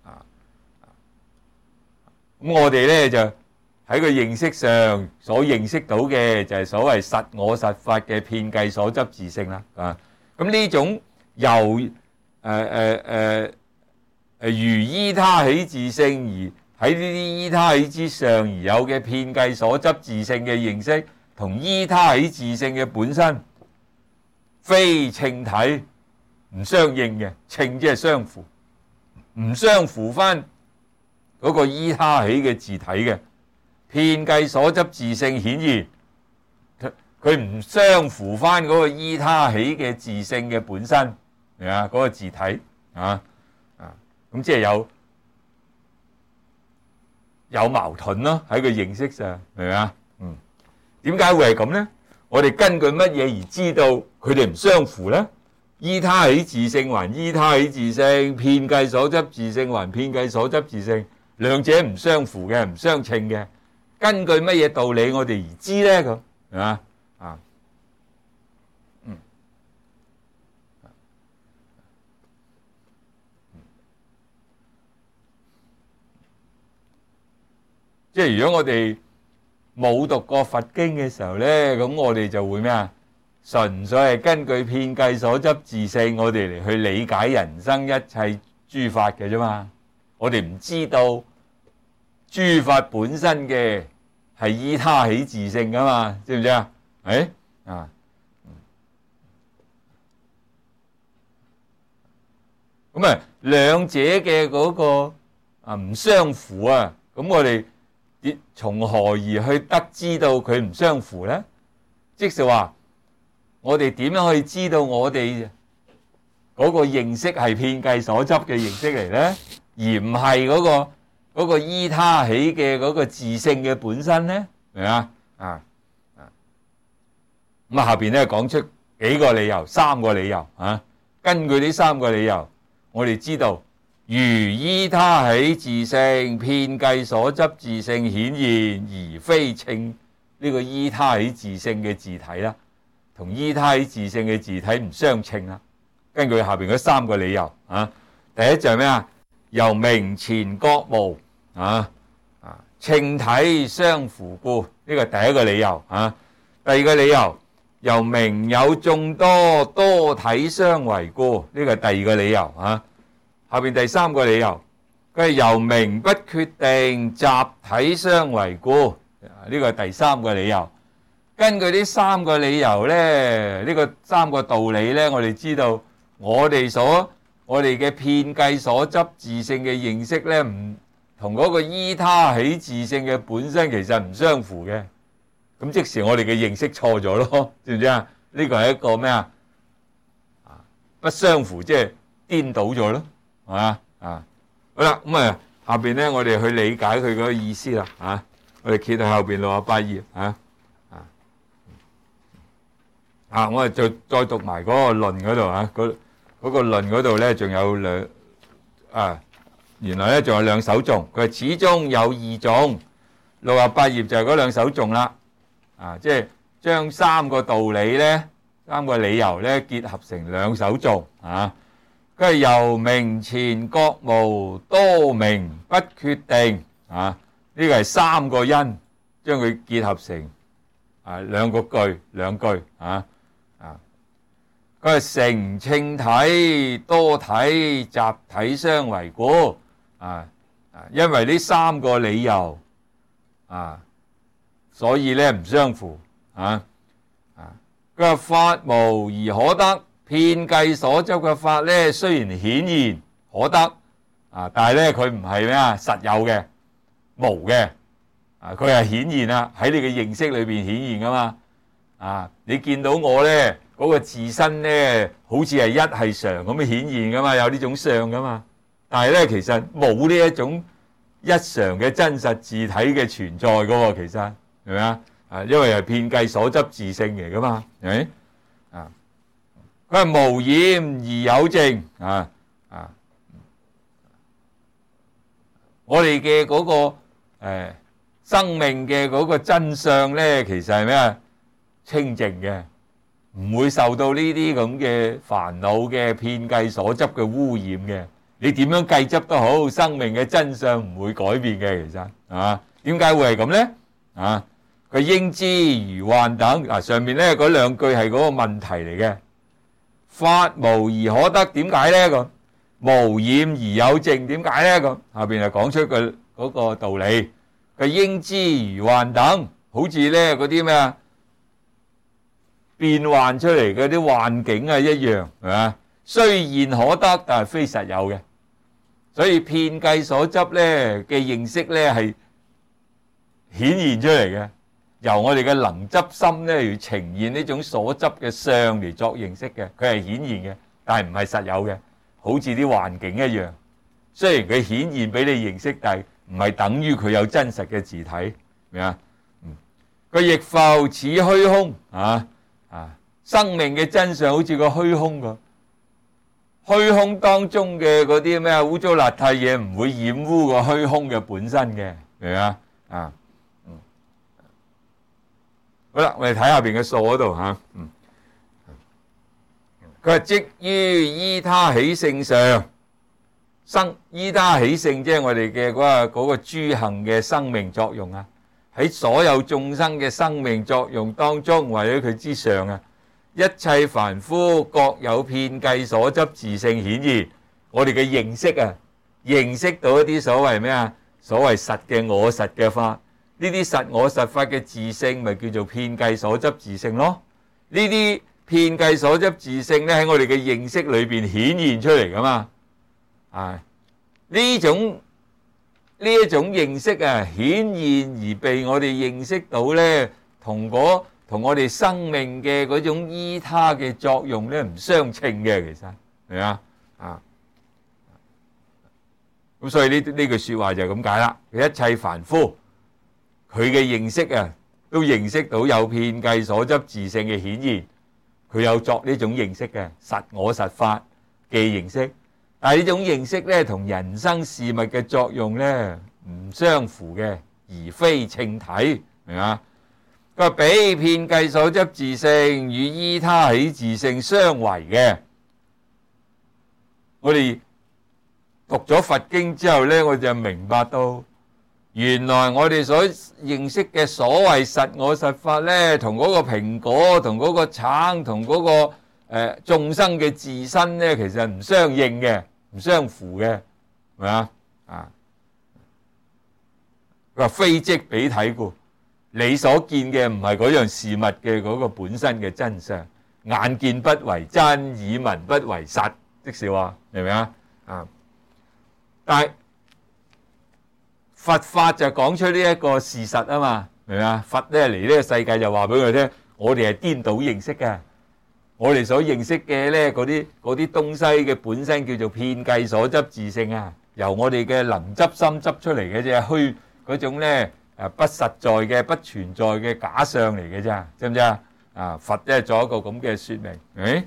我哋咧就喺個認識上所認識到嘅就係所謂實我實法嘅遍計所執自性啦。咁呢種由如依他起自性而喺呢啲依他起之上而有嘅遍計所執自性嘅認識，同依他起自性嘅本身非稱體，唔相應嘅。稱即係相符，唔相符翻嗰個依他起嘅自體嘅遍計所執自性顯現，佢唔相符翻嗰個依他起嘅自性嘅本身，係啊，嗰個自體咁即係有矛盾咯，喺個認識上，明唔明啊？點解會係咁咧？我哋根據乜嘢而知道佢哋唔相符咧？依他起自性還依他起自性，遍計所執自性還遍計所執自性，兩者唔相符嘅，唔相稱嘅。根據乜嘢道理我哋而知咧？咁係嘛？即係如果我哋冇讀過佛經嘅時候咧，咁我哋就會咩啊？純粹係根據遍計所執自性，我哋嚟去理解人生一切諸法嘅啫嘛。我哋唔知道諸法本身嘅係依他起自性噶嘛，知唔知啊？咁啊，兩者嘅嗰個唔相符啊，咁我哋從何而去得知到佢唔相符咧？即是話，我哋點樣可以知道我哋嗰個認識係遍計所執嘅認識嚟咧，而唔係嗰個依他起嘅嗰個自性嘅本身咧？明啊？咁下邊咧講出幾個理由，3個理由啊。根據呢3個理由，我哋知道。如依他起自性，遍計所執自性顯現，而非稱呢個依他起自性嘅自體啦，同依他起自性嘅自體唔相稱啦。根據下邊嗰3個理由第一就係咩啊？由明前覺無稱體相符故，呢個第一個理由第二個理由，由明有眾多多體相違故，呢個第二個理由下邊第3個理由，佢係由明不決定集體相違故，呢個係第3個理由。根據呢3個理由咧，呢個3個道理咧，我哋知道我哋嘅遍計所執自性嘅認識咧，唔同嗰個依他起自性嘅本身其實唔相符嘅。咁即時我哋嘅認識錯咗咯，知唔知啊？呢個係一個咩啊？不相符，即係顛倒咗咯。好啦，咁下邊咧，我哋去理解佢嗰個意思啦，我哋揭到後邊68頁，我哋再讀埋嗰個論嗰度嗰個論嗰度咧，仲有原來咧仲有2首頌，佢係始終有2頌，68頁就係嗰2首頌啦，即係將3個道理咧，3個理由咧結合成2首頌佢係由明前覺無，多明不決定呢個係3個因，將佢結合成兩句佢係成稱體多體集體相違故因為呢3個理由所以咧唔相符佢話法無而可得。遍計所執嘅法咧，雖然顯現可得但係咧佢唔係咩實有嘅，無嘅佢係顯現啦，喺你嘅認識裏邊顯現噶嘛你見到我咧嗰個自身咧，好似係一係常咁樣顯現噶嘛，有呢種相噶嘛，但係咧其實冇呢一種一常嘅真實自體嘅存在噶喎，其實係咪因為係遍計所執自性嚟噶嘛，係咪佢係無染而有證啊，我哋嘅嗰個生命嘅嗰個真相咧，其實係咩啊？清淨嘅，唔會受到呢啲咁嘅煩惱嘅遍計所執嘅污染嘅。你點樣計執都好，生命嘅真相唔會改變嘅。其實啊，點解會係咁咧？啊，佢應知如幻等嗱，上面咧嗰兩句係嗰個問題嚟嘅。法無而可得，點解咧？咁無染而有淨，點解咧？咁下邊就講出佢嗰個道理。佢應知如幻等，好似咧嗰啲咩啊變幻出嚟嗰啲幻境啊一樣，係嘛？雖現可得，但係非實有嘅。所以遍計所執咧嘅認識咧係顯現出嚟嘅，由我哋嘅能執心咧要呈現呢種所執嘅相嚟作認識嘅，佢係顯現嘅，但係唔係實有嘅，好似啲幻境一樣。雖然佢顯現俾你認識，但係唔係等於佢有真實嘅自體，明啊？佢亦復似虛空生命嘅真相好似個虛空咁，虛空當中嘅嗰啲咩污糟邋遢嘢唔會染污個虛空嘅本身嘅，明啊？好啦，我哋睇下邊嘅數嗰度嚇，佢話即於依他起性上生，依他起性即係我哋嘅嗰個諸行嘅生命作用啊，喺所有眾生嘅生命作用當中，或者佢之上啊，一切凡夫各有遍計所執自性顯現，我哋嘅認識啊，認識到一啲所謂咩啊？所謂實嘅我實嘅法。呢啲實我實法嘅自性，咪叫做遍計所執自性咯。呢啲遍計所執自性咧，喺我哋嘅認識裏邊顯現出嚟噶嘛。呢一種認識啊，顯現而被我哋認識到咧，同我哋生命嘅嗰種依他嘅作用咧，唔相稱嘅，其實係啊。咁所以呢句説話就係咁解啦。一切凡夫，佢嘅認識啊，都認識到有遍計所執自性嘅顯現，佢有作呢種認識嘅實我實法嘅認識，但係呢種認識咧，同人生事物嘅作用咧唔相符嘅，而非稱體，明嘛？佢話比遍計所執自性與依他起自性相違嘅。我哋讀咗佛經之後咧，我就明白到，原來我哋所認識嘅所謂實我實法咧，同嗰個蘋果、同嗰個橙、同嗰個眾生嘅自身咧，其實唔相應嘅，唔相符嘅，係咪啊？佢話非即彼體故，你所見嘅唔係嗰樣事物嘅嗰個本身嘅真相，眼見不為真，耳聞不為實，即是話，明唔明啊？但係佛法就講出呢一個事實啊嘛，明唔明啊？佛咧嚟呢個世界就話俾佢聽，我哋係顛倒認識嘅，我哋所認識嘅咧嗰啲東西嘅本身叫做遍計所執自性啊，由我哋嘅能執心執出嚟嘅啫，虛嗰種咧不實在嘅不存在嘅假相嚟嘅啫，知唔知啊？佛咧做一個咁嘅説明，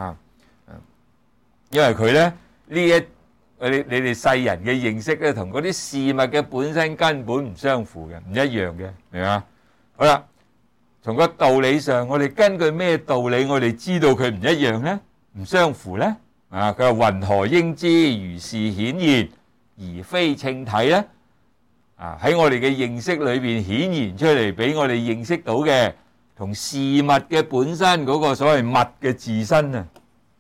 因為佢咧你哋世人嘅認識咧，同嗰啲事物嘅本身根本唔相符嘅，唔一樣嘅，明嘛？好啦，從個道理上，我哋根據咩道理，我哋知道佢唔一樣咧，唔相符咧？佢話云何應知如是顯現而非稱體咧？喺我哋嘅認識裏邊顯現出嚟，俾我哋認識到嘅，同事物嘅本身嗰個所謂物嘅自身啊。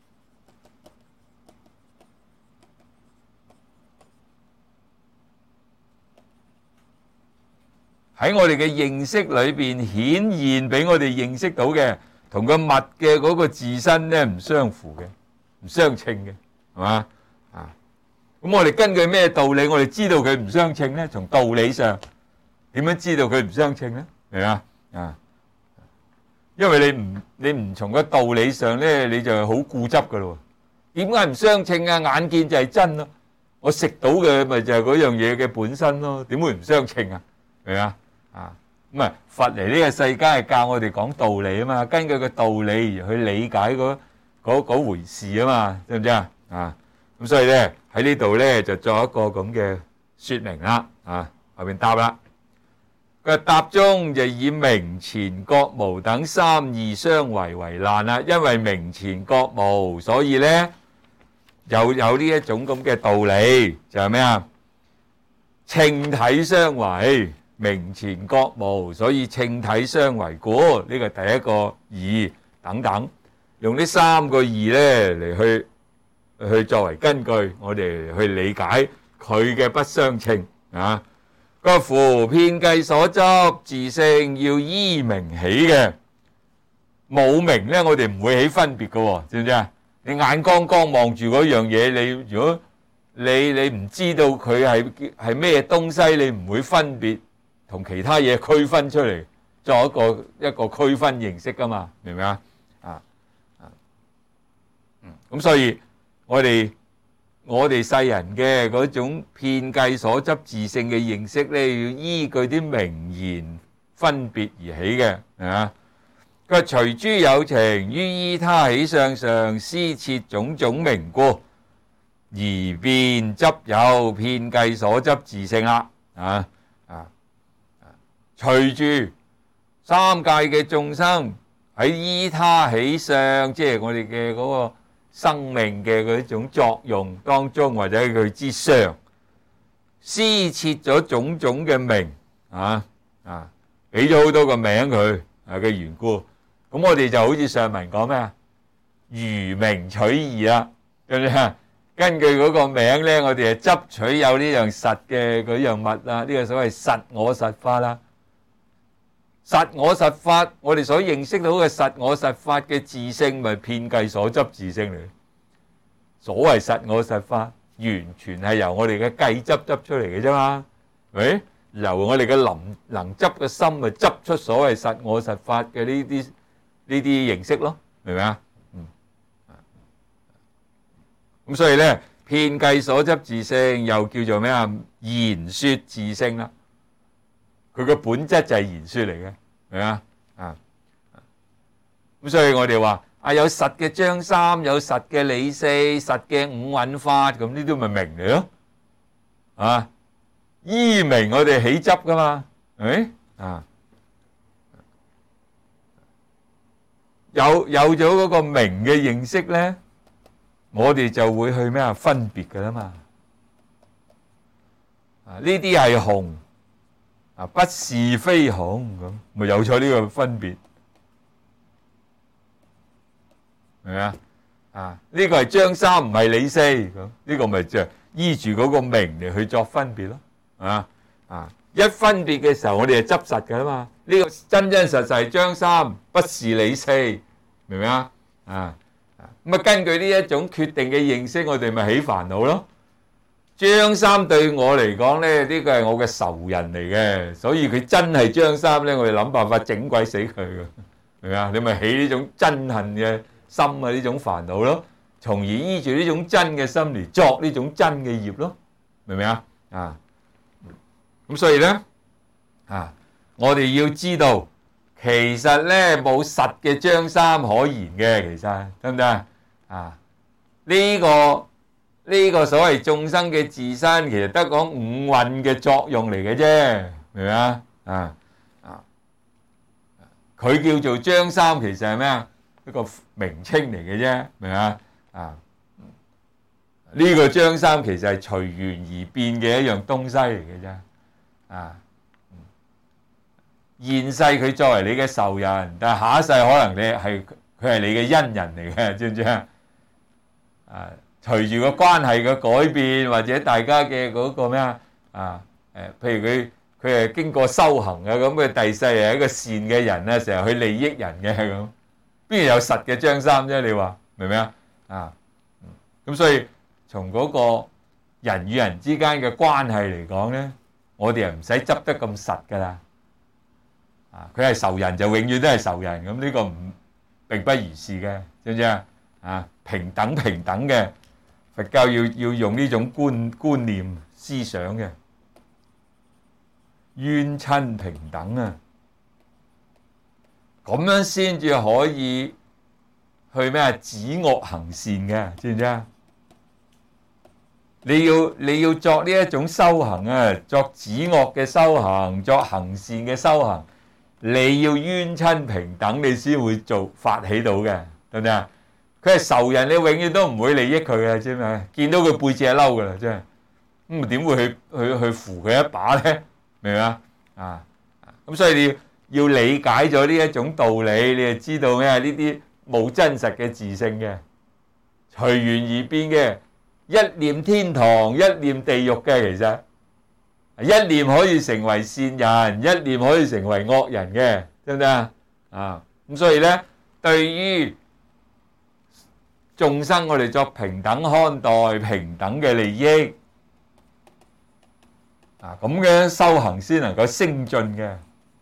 喺我哋嘅認識裏邊顯現俾我哋認識到嘅，同個物嘅嗰個自身咧唔相符嘅，唔相稱嘅，係嘛？咁我哋根據咩道理，我哋知道佢唔相稱咧？從道理上點樣知道佢唔相稱咧？明嘛？因為你唔從個道理上咧，你就係好固執噶咯。點解唔相稱啊？眼見就係真咯，我食到嘅咪就係嗰樣嘢嘅本身咯，點會唔相稱啊？明嘛？咁啊，佛嚟呢個世界係教我哋講道理啊嘛，根據個道理而去理解嗰回事啊嘛，知唔知啊？ 咁所以咧喺呢度咧就作一個咁嘅説明啦。後邊答啦。個答中就以明前覺無等三義相違為難啦，因為明前覺無，所以咧有呢一種咁嘅道理，就係咩啊？稱體相違，明前覺無，所以稱體相違故，呢個第一個義等等，用呢三個義咧嚟去作為根據，我哋去理解佢嘅不相稱啊。個夫遍計所執自性要依明起嘅，冇明咧，我哋唔會起分別嘅，知唔知啊？你眼光光望住嗰樣嘢，你如果你唔知道佢係咩東西，你唔會分別同其他嘢區分出嚟，作一個區分認識噶嘛，明唔明啊？咁所以我哋世人嘅嗰種遍計所執自性嘅認識咧，要依據啲名言分別而起嘅，佢話隨諸有情於依他起相上，施設種種名故，而便執有遍計所執自性啦。隨住三界嘅眾生喺依他起相，即係我哋嘅嗰個生命嘅嗰種作用當中，或者佢之上，施設咗種種嘅名，俾咗好多個名佢嘅緣故。咁我哋就好似上文講咩啊？如名取義啦，對唔對啊？根據嗰個名咧，我哋係執取有呢樣實嘅嗰樣物啦，呢個所謂實我實法啦。實我實法，我哋所認識到嘅實我實法嘅自性，咪遍計所執自性嚟。所謂實我實法，完全係由我哋嘅計執出嚟嘅啫嘛，係咪？由我哋嘅能執嘅心，咪執出所謂實我實法嘅呢啲形式咯，明唔明啊？咁所以咧，遍計所執自性又叫做咩啊？言說自性啦。佢嘅本質就係言說嚟嘅，係咪啊？咁所以我哋話有實嘅張三，有實嘅理四，實嘅五蘊法，咁呢啲咪明嚟咯？依明我哋起執噶嘛，係咪？有咗嗰個明嘅認識咧，我哋就會去咩啊？分別噶啦嘛。呢啲係紅。不是非紅，咁咪有咗呢個分別，係咪啊？呢個係張三，唔係李四，咁呢個咪就依住嗰個名嚟去作分別咯。一分別嘅時候，我哋就執實噶啦嘛。呢個真真實實係張三，不是李四，明唔明啊？咁根據呢一種決定嘅認識，我哋咪起煩惱咯。張三對我嚟講咧，呢個係我嘅仇人嚟嘅，所以佢真係張三咧，我哋諗辦法整鬼死佢嘅，明唔明啊？你咪起呢種憎恨嘅心啊，呢種煩惱咯，從而依住呢種真嘅心嚟作呢種真嘅業咯，明唔明啊？咁所以咧，我哋要知道，其實咧冇實嘅張三可言嘅，其實得唔得啊？呢個所謂眾生嘅自身，其實得講五蘊嘅作用嚟嘅啫，明唔明啊？佢叫做張三，其實係咩啊？一個名稱嚟嘅啫，明唔明啊？呢個張三其實係隨緣而變嘅一樣東西嚟嘅啫。現世佢作為你嘅仇人，但係下一世可能佢係你嘅恩人嚟嘅，知唔知啊？隨住個關係嘅改變，或者大家嘅嗰個咩譬如佢係經過修行嘅，咁佢第世係一個善嘅人咧，成日去利益人嘅咁，邊有實嘅張三啫？你話明唔明啊？咁所以從嗰個人與人之間嘅關係嚟講咧，我哋係唔使執得咁實噶啦。佢係仇人就永遠都係仇人，咁呢個並不如是嘅，知唔知啊？平等嘅。佛教要用呢種觀念思想嘅，冤親平等啊，咁樣先至可以去咩止惡行善嘅，知唔知啊？ 你要作呢一種修行啊，作止惡嘅修行，作行善嘅修行，你要冤親平等，你先會發起到嘅，對唔對啊？佢係仇人，你永遠都唔會利益佢嘅，知唔知？見到佢背脊係嬲噶啦，真係咁點會去扶佢一把咧？明唔明啊？咁所以你要理解咗呢一種道理，你就知道咩？呢啲冇真實嘅自性嘅，隨緣而變嘅，一念天堂，一念地獄嘅，其實一念可以成為善人，一念可以成為惡人嘅，知唔知啊？咁所以咧，對於眾生，我哋作平等看待，平等嘅利益咁樣修行先能夠升進嘅。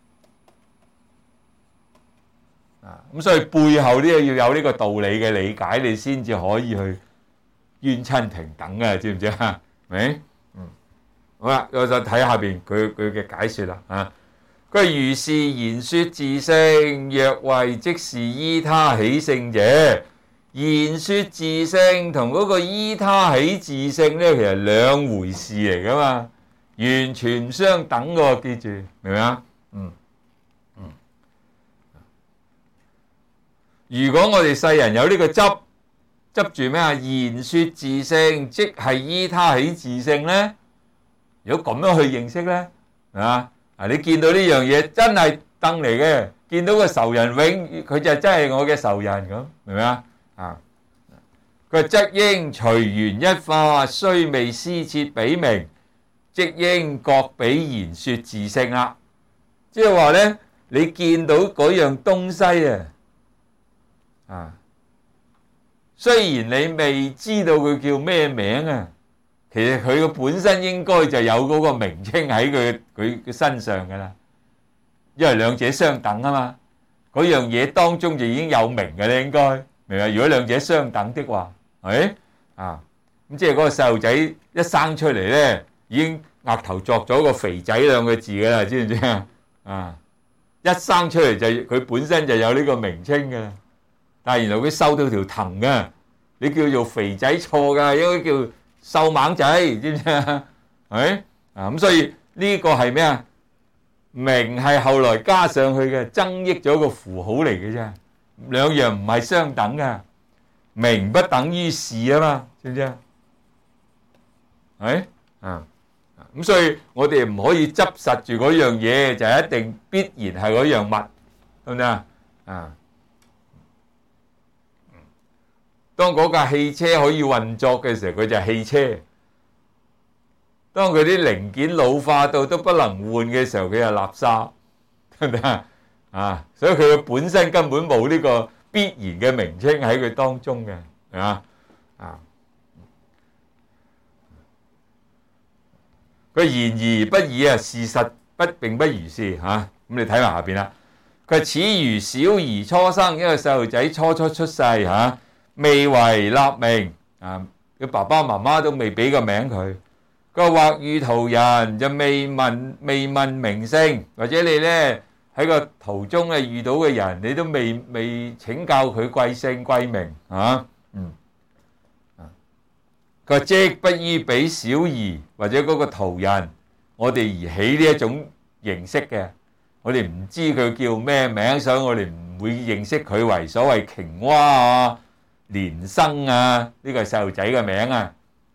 咁所以背後呢要有呢個道理嘅理解，你先至可以去冤親平等嘅，知唔知啊？明？好啦，我就睇下邊佢嘅解說啦。佢如是言說自性，若為即是依他起性者，言說自性同嗰個依他起自性咧，其實兩回事嚟噶嘛，完全唔相等嘅，記住，明唔明啊？如果我哋世人有呢個執住咩啊？言說自性即係依他起自性咧，如果咁樣去認識咧，你見到呢樣嘢真係燈嚟嘅，見到個仇人佢就真係我嘅仇人咁，明唔明啊？佢則應隨緣一化，雖未施設比名，即應各比言說自性啦。即係話咧，你見到嗰樣東西雖然你未知道佢叫咩名啊，其實佢個本身應該就有嗰個名稱喺佢嘅身上噶啦，因為兩者相等啊嘛，嗰樣嘢當中就已經有名嘅咧，應該明白？如果兩者相等的話，咁即係嗰個細路仔一生出嚟咧，已經額頭作咗個肥仔兩個字噶啦，知唔知一生出嚟就佢本身就有呢個名稱嘅。但係原來佢收到條藤嘅，你叫做肥仔錯噶，應該叫瘦猛仔，知唔知啊？咁所以呢個係咩啊？名係後來加上去嘅，增益咗個符號嚟嘅啫，兩樣唔係相等嘅，名不等於事啊嘛，知唔知啊？咁所以我哋唔可以執實住嗰樣嘢，就一定必然係嗰樣物，得唔得啊？當嗰架汽車可以運作嘅時候，佢就係汽車；當佢啲零件老化到都不能換嘅時候，佢係垃圾，得唔得啊？所以佢嘅本身根本冇呢個必然嘅名稱喺佢當中嘅，係嘛？佢言而不以事實並不如是咁你睇埋下邊啦。佢似如小兒初生，一個細路仔初出世未為立名佢爸爸媽媽都未俾個名佢。佢話或遇途人就未問名姓，或者你咧喺個途中遇到嘅人，你都未請教佢貴姓貴名佢話即不於俾小兒或者嗰個途人，我哋而起呢一種形式嘅，我哋唔知佢叫咩名，所以我哋唔會認識佢為所謂瓊蛙連生呢個係細路仔嘅名啊！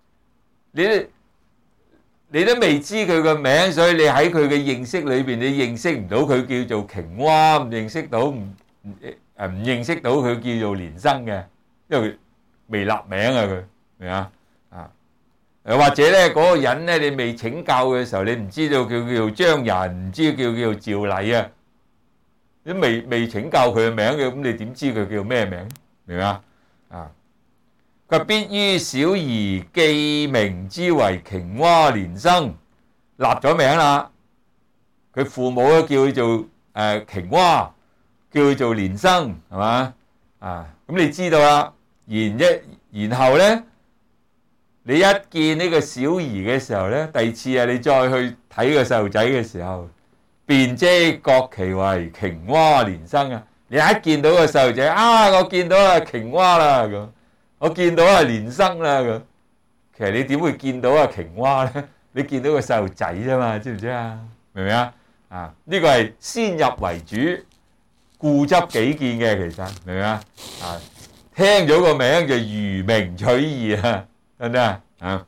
你都未知佢個名，所以你喺佢嘅認識裏邊，你認識唔到佢叫做瓊蛙，唔認識到佢叫做連生嘅，因為佢未立名佢明啊？或者咧嗰個人咧，你未請教嘅時候，你唔知道佢叫張仁，唔知叫趙禮啊，你未請教佢嘅名嘅，咁你點知佢叫咩名？明啊？佢必於小兒記名之為瓊蛙連生，立咗名啦。佢父母都叫佢做瓊蛙，叫佢做連生，係嘛？咁你知道啦。然後咧，你一見呢個小兒嘅時候咧，第二次你再去睇個細路仔嘅時候，便即覺其為瓊蛙連生啊！你一見到個細路仔我見到瓊蛙啦咁。我見到連生啦咁， 其實你點會見到啊瓊蛙咧？你見到個細路仔啫嘛，知唔知啊？明唔明啊？啊，呢個係先入為主、固執己見嘅，其實明唔明啊？啊，聽咗個名就愚名取義啊，得唔得啊？啊，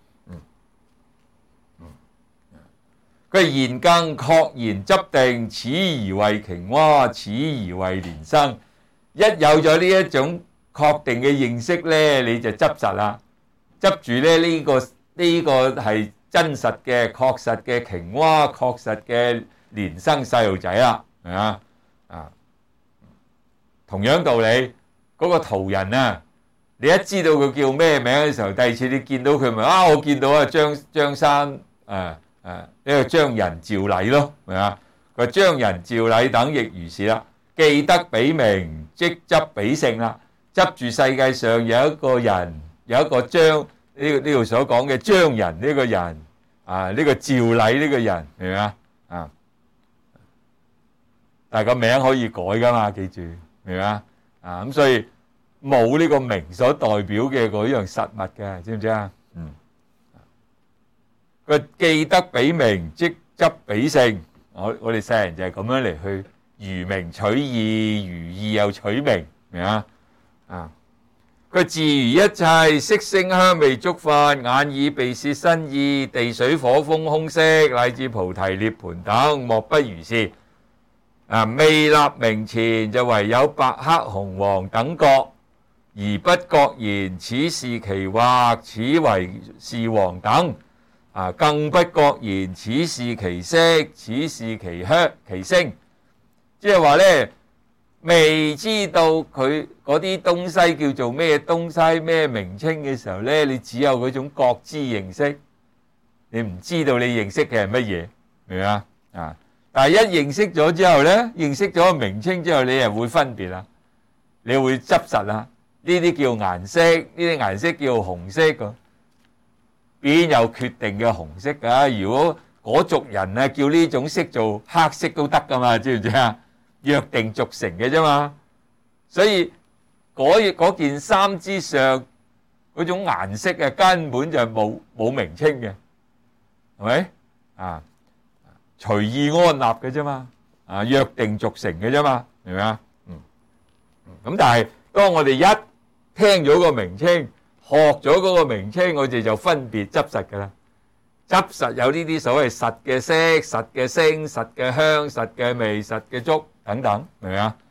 佢言更確然執定，此而為瓊蛙，此而為連生。一有咗呢一種確定嘅認識咧，你就執實啦，執住咧呢個係真實嘅、確實嘅瓊蛙、確實嘅連生細路仔啦，係咪啊？啊，同樣道理，嗰個途人啊，你一知道佢叫咩名嘅時候，第二次你見到佢咪我見到啊張生呢個張仁趙禮咯，係咪啊？佢張仁趙禮等亦如是啦。記得彼名，即執彼姓啦。執住世界上有一個人，有一個張呢度所講嘅張仁呢個人啊，呢個趙禮呢個人，明唔明啊？啊，但係個名可以改噶嘛，記住，明唔明啊？啊，咁所以冇呢個名所代表嘅嗰樣實物嘅，知唔知啊？佢記得彼名，即執彼姓。我哋世人就係咁樣嚟去愚名取義，愚義又取名，明啊？啊，佢自如一切色聲香味觸法，眼耳鼻舌身意，地水火風空色，乃至菩提涅槃等，莫不如是。未立名前就唯有白黑紅黃等覺，而不覺然此是其畫，此為是黃等。更不覺然此是其色，此是其香其聲。即係話咧，未知道佢嗰啲東西叫做咩東西咩名稱嘅時候咧，你只有嗰種覺知認識，你唔知道你認識嘅係乜嘢，明唔明啊？但係一認識咗之後咧，認識咗個名稱之後，你又會分別啦，你會執實啦。呢啲叫顏色，呢啲顏色叫紅色咁。邊有決定嘅紅色㗎？如果嗰族人啊叫呢種色做黑色都得㗎嘛？知唔知啊？約定俗成嘅啫嘛。所以嗰件衫之上嗰種顏色啊，根本就冇名稱嘅，係咪啊？隨意安立嘅啫嘛。約定俗成嘅啫嘛，明唔明啊？咁但係當我哋一聽咗個名稱，學咗嗰個名稱，我哋就分別執實㗎啦。執實有呢啲所謂實嘅色、實嘅聲、實嘅香、實嘅味、實嘅觸等等，明唔明啊？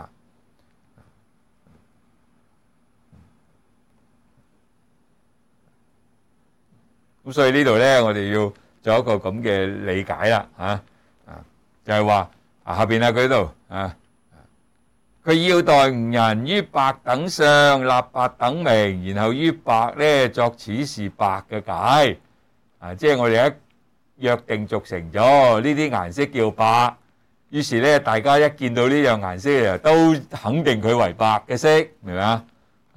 咁所以呢度咧，我哋要做一個咁嘅理解啦，就係話下邊佢度佢要待吾人於白等相，立白等名，然後於白咧作此是白嘅解。即係我哋一約定俗成咗呢啲顏色叫白，於是咧大家一見到呢樣顏色都肯定佢為白嘅色，明唔明啊？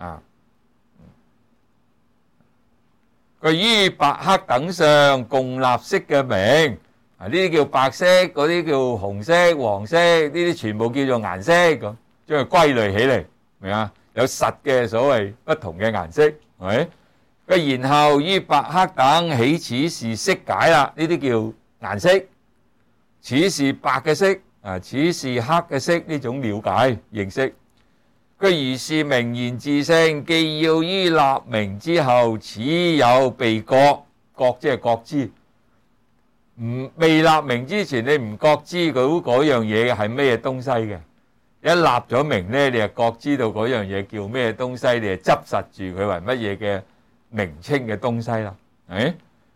佢於白黑等相共立色嘅名，呢啲叫白色，嗰啲叫紅色、黃色，呢啲全部叫做顏色咁。將佢歸類起嚟，明啊？有實嘅所謂不同嘅顏色，係咪？佢然後於白黑等起此是色解啦，呢啲叫顏色。此是白嘅色，此是黑嘅色，呢種了解認識。佢如是名言自性，既要於立名之後，此有被覺，覺即係覺知。未立名之前，你唔覺知嗰樣嘢係咩東西嘅。一立咗名咧，你就覺知道嗰樣嘢叫咩東西，你就執實住佢為乜嘢嘅名稱嘅東西啦，係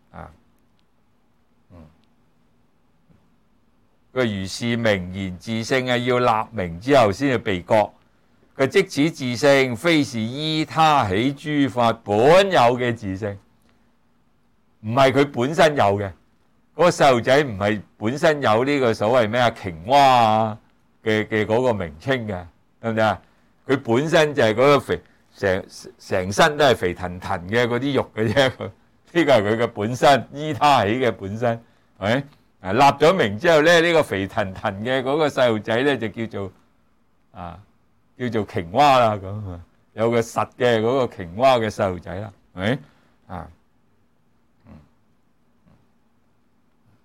佢如是名言自性要立名之後先至被覺。佢即此自性，非是依他起諸法本有嘅自性，唔係佢本身有嘅。嗰個細路仔唔係本身有呢個所謂咩瓊蛙嘅嗰個名稱嘅，得唔得啊？佢本身就係嗰個肥，成身都係肥騰騰嘅嗰啲肉嘅啫。呢個係佢嘅本身，依他起嘅本身，係咪？立咗名之後咧，呢個肥騰騰嘅嗰個細路仔咧就叫做瓊蛙啦。咁有個實嘅嗰個瓊蛙嘅細路仔啦，係咪？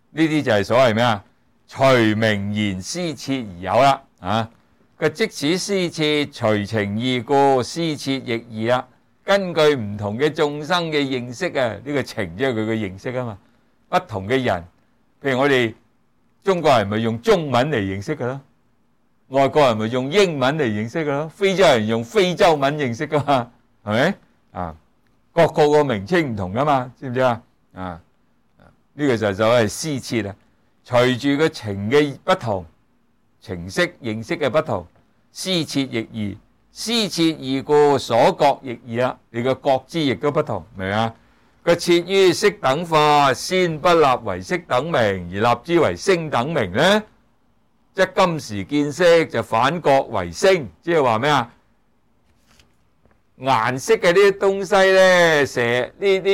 呢啲就係所謂咩啊？隨名言施設而有啦，啊！佢即使施設隨情異故，施設亦異啦。根據唔同嘅眾生嘅認識啊，呢個情即係佢嘅認識啊嘛。不同嘅人，譬如我哋中國人咪用中文嚟認識㗎咯，外國人咪用英文嚟認識㗎咯，非洲人用非洲文認識㗎嘛，係咪啊？各個個名稱唔同㗎嘛，知唔知啊？啊，呢個就係施設啊。隨住個情嘅不同，情識認識嘅不同，施設亦異，施設異故，所覺亦異啦。你個覺知亦都不同，明唔明啊？佢設於色等化，先不立為色等名，而立之為聲等名咧，即今時見色就反覺為聲，即係話咩啊？顏色嘅呢啲東西咧，成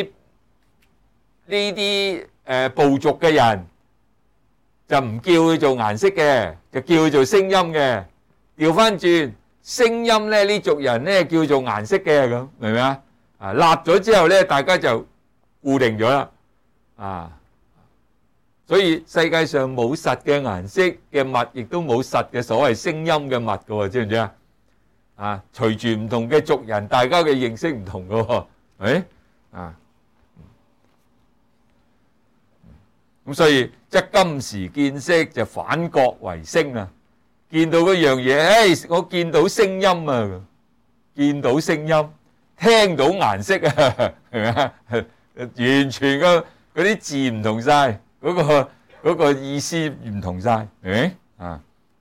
呢啲部族嘅人就唔叫佢做顏色嘅，就叫佢做聲音嘅。調翻轉，聲音咧呢族人咧叫做顏色嘅，咁明唔明啊？啊，立咗之後咧，大家就固定咗啦，啊，所以世界上冇實嘅顏色嘅物，亦都冇實嘅所謂聲音嘅物㗎喎，知唔知啊？啊，隨住唔同嘅族人，大家嘅認識唔同㗎喎，係咪啊？咁所以即今時見色就反覺為聲啊！見到嗰樣嘢，我見到聲音啊，見到聲音，聽到顏色啊，係咪啊？完全嗰啲字唔同晒，嗰個意思唔同晒，係咪啊？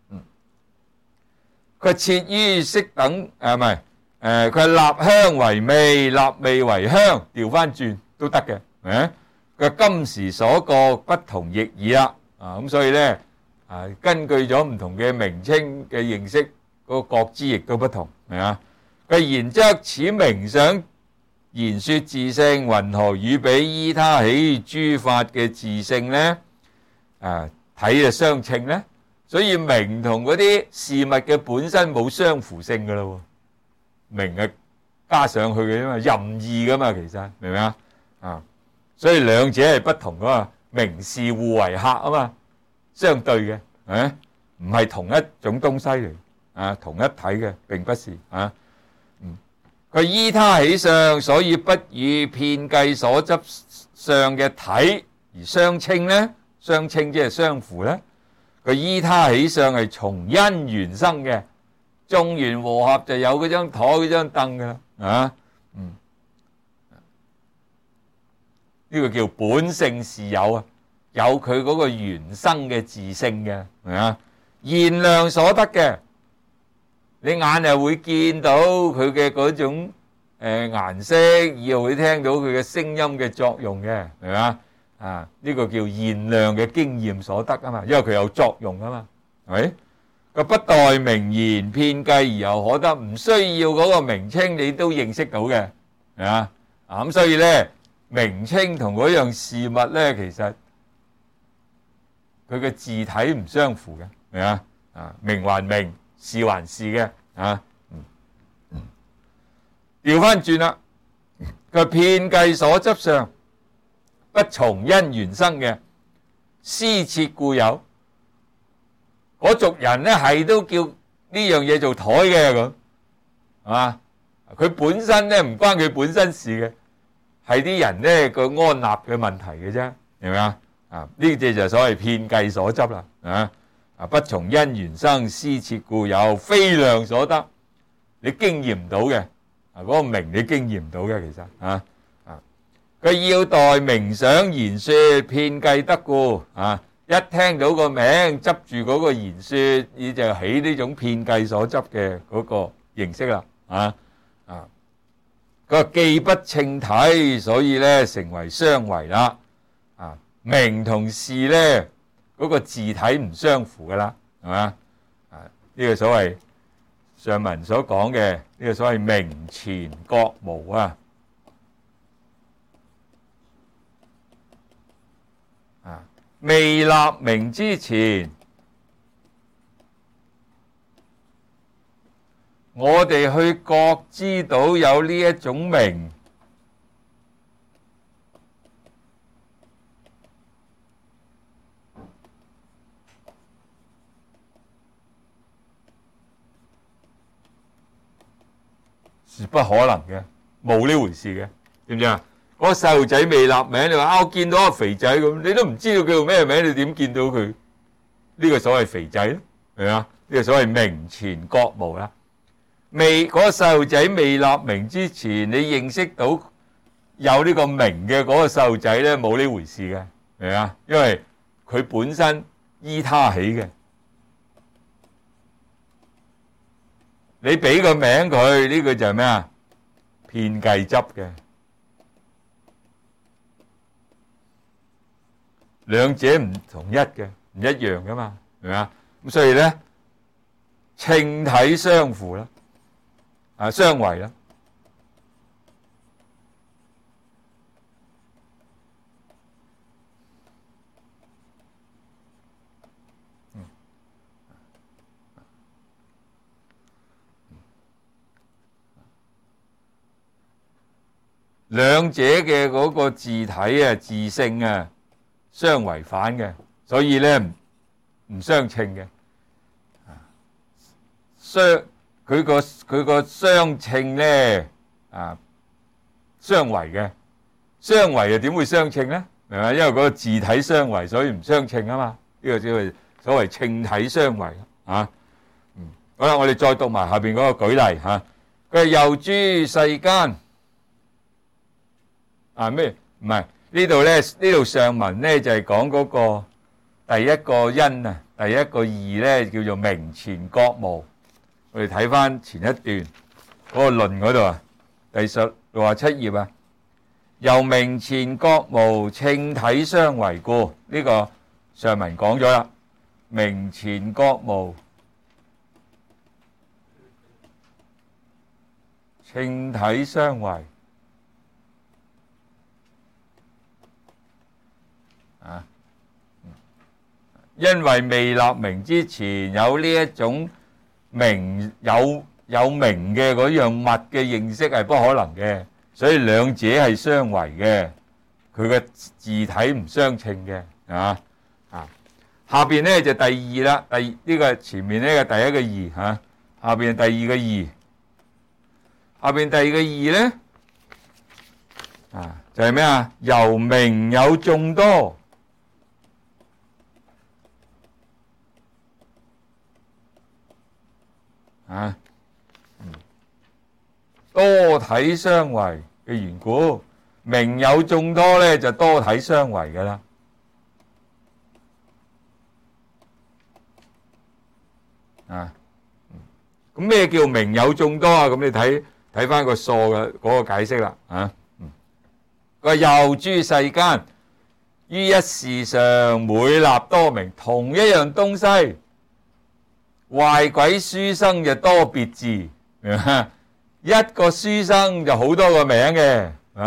佢設於色等，唔係，佢係立香為味，立味為香，調翻轉都得嘅，係咪？佢今時所覺不同亦異啦，啊咁所以咧，啊根據咗唔同嘅名稱嘅認識，嗰個覺知亦都不同，係啊？佢然則此名想言說自性，云何與彼依他起諸法嘅自性咧？啊睇就相稱咧。所以名同嗰啲事物嘅本身冇相符性噶咯，名係加上去嘅嘛，任意噶嘛，其實明唔明啊？啊，所以兩者係不同噶嘛，名事互為客啊嘛，相對嘅，唔係同一種東西嚟，啊，同一體嘅並不是啊。佢依他起相，所以不與遍計所執相嘅體而相稱咧，相稱即係相符咧。佢依他起相係從因緣生嘅，眾緣和合就有嗰張台嗰張凳噶啦，啊，呢個叫本性是有啊，有佢嗰個原生嘅自性嘅，係啊，現量所得嘅，你眼係會見到佢嘅嗰種顏色，耳又會聽到佢嘅聲音嘅作用嘅，係嘛？啊！呢個叫現量嘅經驗所得啊嘛，因為佢有作用啊嘛，係咪？佢不待名言遍計而又可得，唔需要嗰個名稱你都認識到嘅，係嘛？啊咁所以咧，名稱同嗰樣事物咧，其實佢嘅字體唔相符嘅，係嘛？啊，名還名，事還事嘅，啊，調翻轉啦，佢遍計所執相。不從因緣生嘅，施設故有。嗰族人咧係都叫呢樣嘢做台嘅咁，係嘛？佢本身咧唔關佢本身事嘅，係啲人咧個安立嘅問題嘅啫，明唔明啊？啊，呢隻就所謂遍計所執啦，啊，不從因緣生，施設故有，非量所得，你經驗唔到嘅，啊嗰個名你經驗唔到嘅，其實啊。佢要待名想言說遍計得故，啊！一聽到個名執住嗰個言說，你就起呢種遍計所執嘅嗰個形式啦，啊！佢既不稱體，所以咧成為相違啦，啊！名同事咧嗰個字體唔相符噶啦，係嘛？啊！呢個所謂上文所講嘅呢個所謂名前覺無啊！未立名之前，我哋去覺知到有呢一種名， 是不可能嘅，冇呢回事嘅，知唔知啊？嗰個細路仔未立名，你話我見到個肥仔咁，你都唔知道叫做咩名，你點見到佢呢個所謂肥仔咧？係啊，呢個所謂名前國無啦。嗰個細路仔未立名之前，你認識到有呢個名嘅嗰個細路仔咧，冇呢回事嘅，係啊，因為佢本身依他起嘅。你俾個名佢，呢個就係咩啊？騙計執嘅，兩者唔同一嘅，唔一樣噶嘛，係咪啊？咁所以咧，稱體相符啦，相違啦。兩者嘅嗰個字體啊、字性啊，相違反嘅，所以咧唔相稱嘅。佢個相稱咧相違嘅，相違又點會相稱咧？係咪？因為嗰個字體相違，所以唔相稱啊嘛。呢個叫做所謂稱體相違啊。好啦，我哋再讀埋下邊嗰個舉例嚇。佢係又諸世間。咩？唔係呢度咧？呢度上文咧就係講嗰個第一個因啊，第一個義咧叫做名前國無。我哋睇翻前一段嗰個論嗰度啊，第67頁啊，由名前國無，稱體相違故。呢個上文講咗啦，名前國無，稱體相違。因為未立名之前有呢一種名有名嘅嗰樣物嘅認識係不可能嘅，所以兩者係相違嘅，佢嘅字體唔相稱嘅。下邊咧就第二啦，呢個前面呢個第一個義嚇，下邊第二個義，下邊第二個義咧就係咩啊？由名有眾多。多體相違嘅緣故，名有眾多咧就多體相違噶啦。咁咩叫名有眾多啊？咁你睇翻個數嘅嗰個解釋啦。佢話又諸世間於一事上每立多名，同一樣東西，壞鬼書生就多別字，一個書生就好多個名嘅，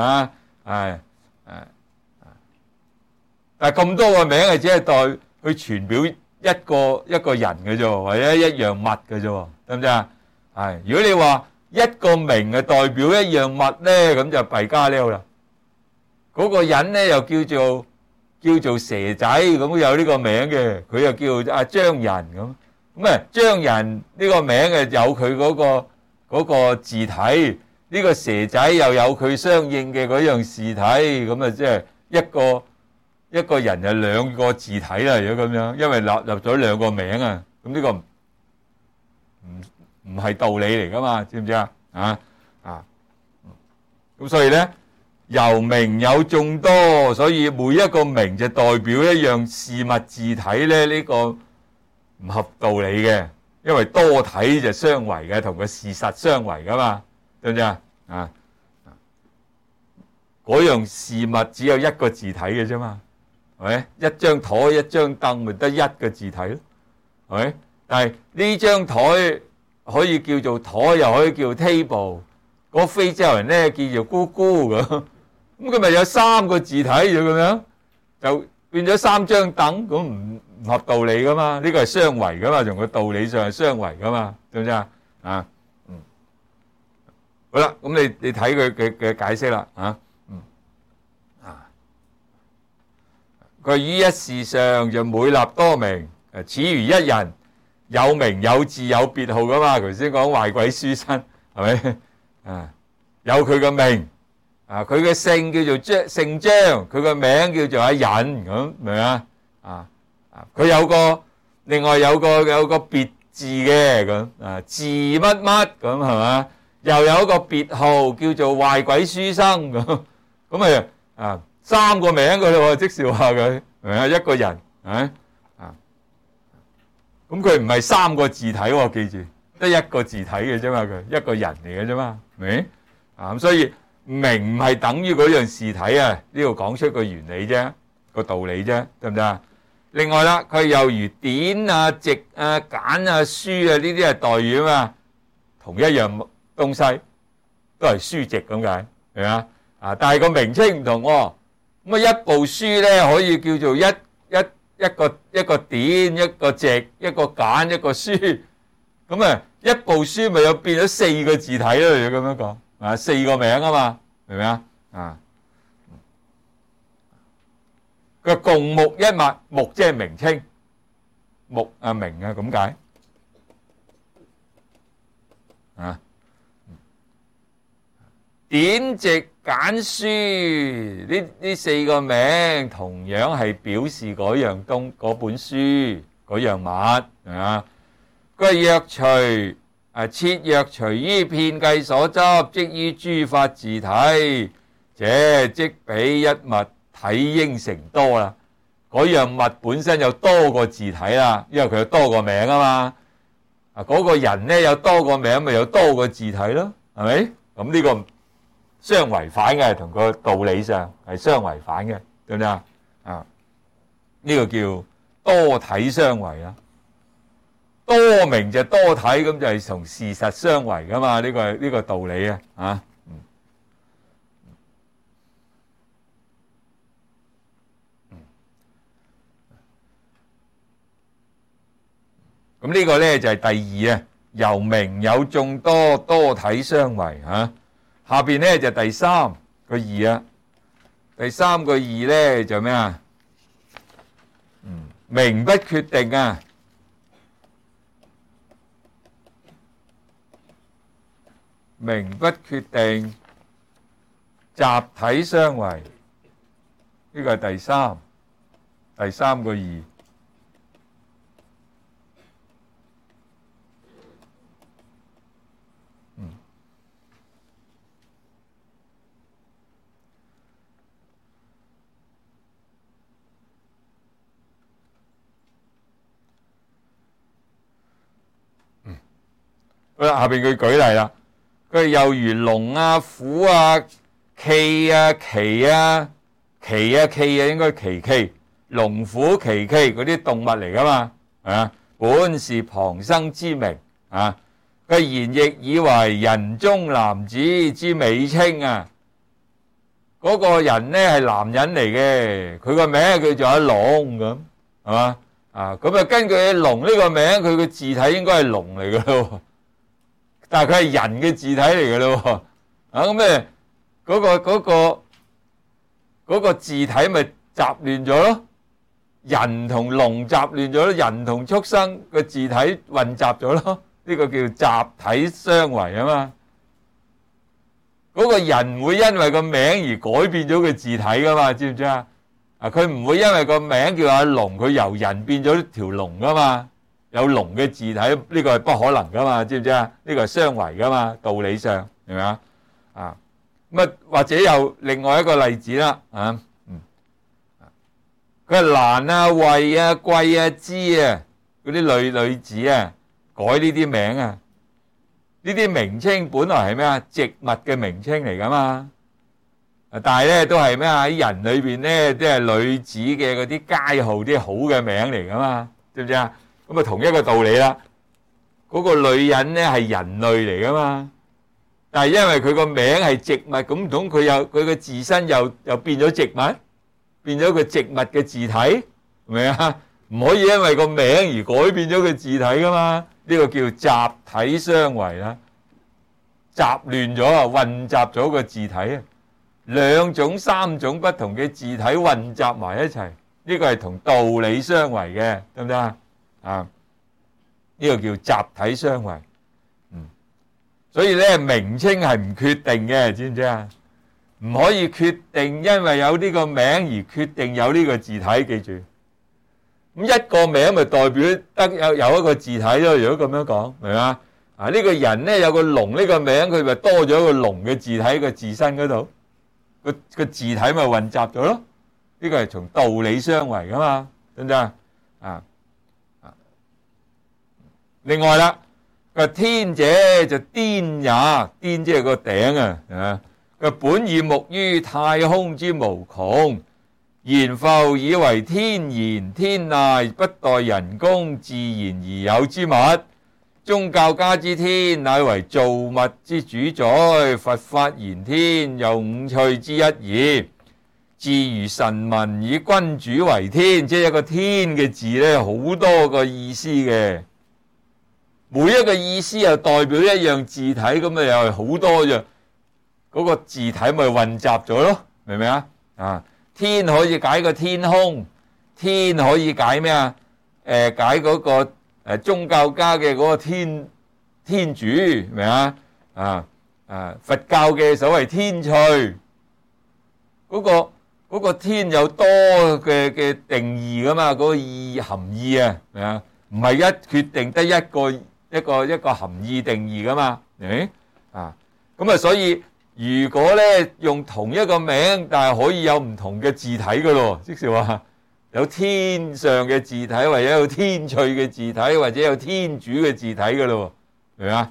但係咁多個名係只係代去傳表一個人嘅啫，或者一樣物嘅啫，得唔得啊？如果你話一個名係代表一樣物咧，咁就弊加溜啦。嗰個人咧又叫做蛇仔，咁有呢個名嘅，佢又叫阿張人咁。咁張人呢個名有佢嗰個字體，呢個蛇仔又有佢相應嘅嗰樣字體，咁即係一個人有兩個字體啦。如果咁樣，因為立咗兩個名啊，咁呢個唔係道理嚟噶嘛，知唔知啊？咁所以咧，由名有眾多，所以每一個名就代表一樣事物字體咧，呢個唔合道理嘅，因為多體就相違嘅，同個事實相違噶嘛，知唔知啊？嗰樣事物只有一個字體嘅啫嘛，係咪？一張台一張凳咪得一個字體咯，係咪？但係呢張台可以叫做台，又可以叫做 table， 嗰非洲人咧叫做姑姑咁，咁佢咪有三個字體咗咁樣，就變咗三張凳，咁唔合道理噶嘛？呢個係相違噶嘛，從個道理上係相違噶嘛，知唔知啊？好啦，咁你睇佢嘅解釋啦，佢於一事上就每立多名，此如一人有名有字有別號噶嘛？頭先講壞鬼書生係咪？ 有佢嘅名，佢嘅姓叫做姓張，佢嘅名叫做阿仁，咁明啊？佢另外有個別字嘅咁，字乜乜咁係嘛？又有一個別號叫做壞鬼書生咁三個名佢咯，即是話佢明啊？一個人咁佢唔係三個字體喎，記住得一個字體嘅啫嘛，佢一個人嚟嘅啫嘛，明？咁所以名唔係等於嗰樣事體啊，呢度講出個原理啫，個道理啫，得唔得啊？另外啦，佢又如典啊、籍啊、簡啊、書啊，呢啲係代語啊嘛，同一樣東西都係書籍咁解，明嘛？但係個名稱唔同喎。咁一部書咧可以叫做一個典、一個籍、一個簡、一個書。咁一部書咪又變咗四個字體咯？如果咁樣講，四個名啊嘛，明唔明啊？佢共目一物，目即係名稱，目名咁解典籍簡書呢四個名同樣係表示嗰本書嗰樣物佢係約隨設約隨於遍計所執，即於諸法自體，這即比一物體應成多啦。嗰樣物本身有多個字體啦，因為佢有多個名啊嘛。嗰個人咧有多個名，咪有多個字體咯，係咪？咁呢個相違反嘅，同個道理上係相違反嘅，對唔對啊？呢個叫多體相違啦。多名就多體，咁就係同事實相違噶嘛？呢個道理啊，咁呢個咧就係第二啊，由名有眾多，多體相違下邊咧就第三個義啊，第三個義咧就咩啊？名不決定啊。名不決定，集體相違，呢個係第三個義。好啦，下邊佢舉例啦。佢又如龍啊、虎啊、豧啊、耆啊、應該耆，龍虎耆嗰啲動物嚟噶嘛？本是旁生之名佢言亦以為人中男子之美稱啊。嗰個人呢係男人嚟嘅，佢個名叫做阿龍咁，係嘛？咁根據龍呢個名，佢個字體應該係龍嚟噶咯。但係佢係人嘅字體嚟嘅咯，咁嗰個字體咪雜亂咗咯？人同龍雜亂咗咯，人同畜生個字體混雜咗咯，呢個叫集體相違啊嘛。嗰個人唔會因為個名而改變咗個字體噶嘛，知唔知啊？佢唔會因為個名叫阿龍，佢由人變咗條龍噶嘛。有龍嘅字體，呢個係不可能噶嘛，知唔知啊？呢個係相違噶嘛，道理上明唔明啊？或者有另外一個例子啦，佢係蘭啊、慧啊、桂啊、枝啊嗰啲女子啊，改呢啲名啊，呢啲名稱本來係咩啊？植物嘅名稱嚟噶嘛，但係咧都係咩啊？喺人裏邊咧，即係女子嘅嗰啲街號，啲好嘅名嚟噶嘛，知唔知啊？咁同一個道理啦，嗰個女人咧係人類嚟噶嘛，但係因為佢個名係植物，咁唔通佢個自身又變咗植物，變咗個植物嘅字體，明唔明啊？唔可以因為個名而改變咗個字體噶嘛，呢個叫集體相違啦，雜亂咗啊，混雜咗個字體啊，兩種三種不同嘅字體混雜埋一齊，呢個係同道理相違嘅，得唔得啊？呢個叫集體相違， 所以咧名稱係唔決定嘅，知唔知啊？唔可以決定，因為有呢個名而決定有呢個字體，記住。咁一個名咪代表得有一個字體咯。如果咁樣講，明嘛？啊，呢個人咧有個龍呢個名，佢咪多咗一個龍嘅字體喺個字身嗰度，個字體咪混雜咗咯。呢個係從道理相違噶嘛，得唔得啊？另外啦，個天者就顛也，顛即係個頂啊。佢本以目於太空之無窮，然復以為天然天籟，不待人工，自然而有之物。宗教家之天，乃為造物之主宰。佛法言天，有五趣之一義。自如神民以君主為天，即係一個天嘅字咧，好多個意思嘅。每一個意思又代表一樣字體，咁啊又係好多樣，嗰個字體咪混雜咗咯，明唔明啊？啊，天可以解個天空，天可以解咩啊？解嗰個宗教家嘅嗰個天主，明啊？佛教嘅所謂天趣，嗰個天有多嘅定義噶嘛？嗰個含義啊，明啊？唔係一決定得一個含義定義噶嘛？咁啊，所以如果咧用同一個名，但係可以有唔同嘅字體噶咯，即是話有天上嘅字體，或者有天趣嘅字體，或者有天主嘅字體噶咯，明嘛？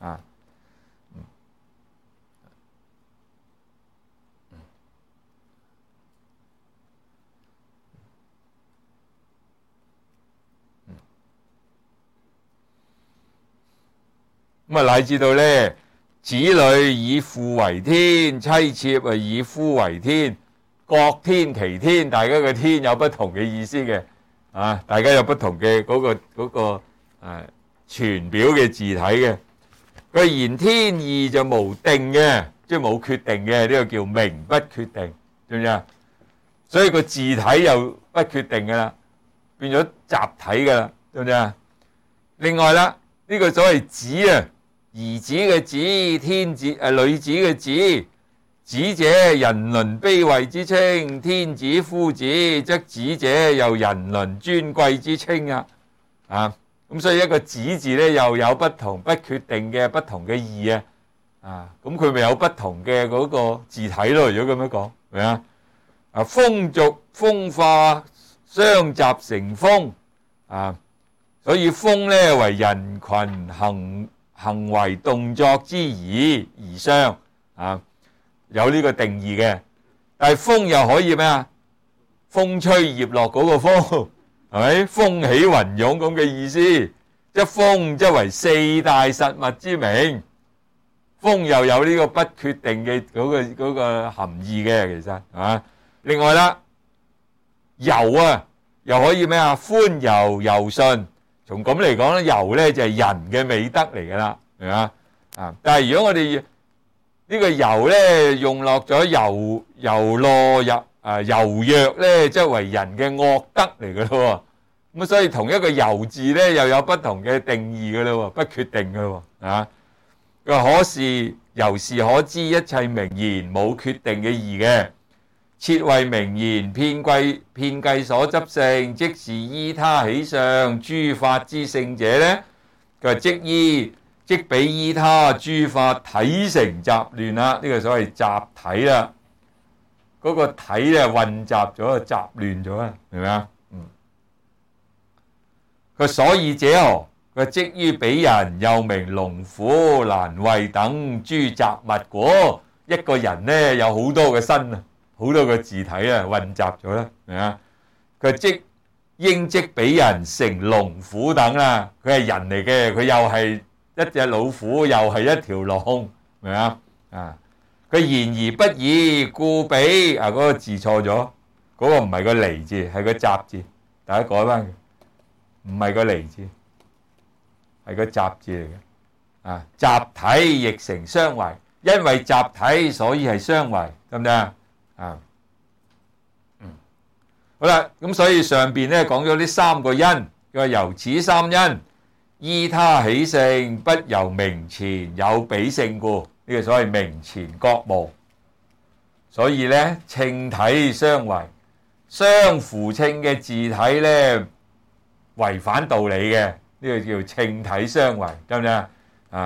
咁啊，乃至到咧，子女以父為天，妻妾啊以夫為天，各天其天，大家嘅天有不同嘅意思嘅，大家有不同嘅嗰個傳表嘅字體嘅。佢言天意就無定嘅，即係冇決定嘅，呢個叫名不決定，知唔知啊？所以個字體又不決定噶啦，變咗集體噶啦，知唔知啊？另外啦，呢個所謂子啊，兒子嘅子，天子女子嘅子，子者人倫卑微之稱，天子夫子則子者又人倫尊貴之稱啊！咁所以一個子字咧又有不同不決定嘅不同嘅義咁佢咪有不同嘅嗰個字體咯？如果咁樣講，係咪啊？風俗風化相集成風所以風咧為人群行為動作之義而相有呢個定義嘅。但係風又可以咩啊？風吹葉落嗰個風係咪？風起雲湧咁嘅意思，即係風即為四大實物之名。風又有呢個不決定嘅嗰個含義嘅，其實另外啦，柔又可以咩啊？寬柔柔順。從咁嚟講咧，柔咧就係人嘅美德嚟噶啦，係嘛？但係如果我哋呢個柔咧用落咗柔弱咧，即係為人嘅惡德嚟噶咯。咁所以同一個柔字咧又有不同嘅定義噶咯，不決定噶咯。可是由是可知，一切名言冇決定嘅義嘅。設為名言，遍計所執性，即是依他起相。諸法之性者咧，佢話即比依他諸法體成雜亂啦。呢個所謂雜體啦，嗰個體咧混雜咗，雜亂咗啊，明唔明啊？佢所以者何？佢即於彼人，又名龍虎蘭蕙等諸雜物果。一個人咧有好多個身好多個字體混雜咗啦，明啊？佢應即彼人成龍虎等啦。佢係人嚟嘅，佢又係一隻老虎，又係一條龍，明啊？佢言而不已，故彼嗰個字錯咗，嗰個唔係個離字，係個雜字，大家改翻，唔係個離字，係個雜字嚟嘅。集體亦成相違，因為集體所以係相違，得唔得啊？好啦，咁所以上邊咧講咗呢三個因，佢話由此三因， 依他起性，不由名前有比性故。呢個所謂名前覺無。所以咧，稱體相違，相扶稱嘅字體咧違反道理嘅，呢個叫稱體相違，得唔得啊？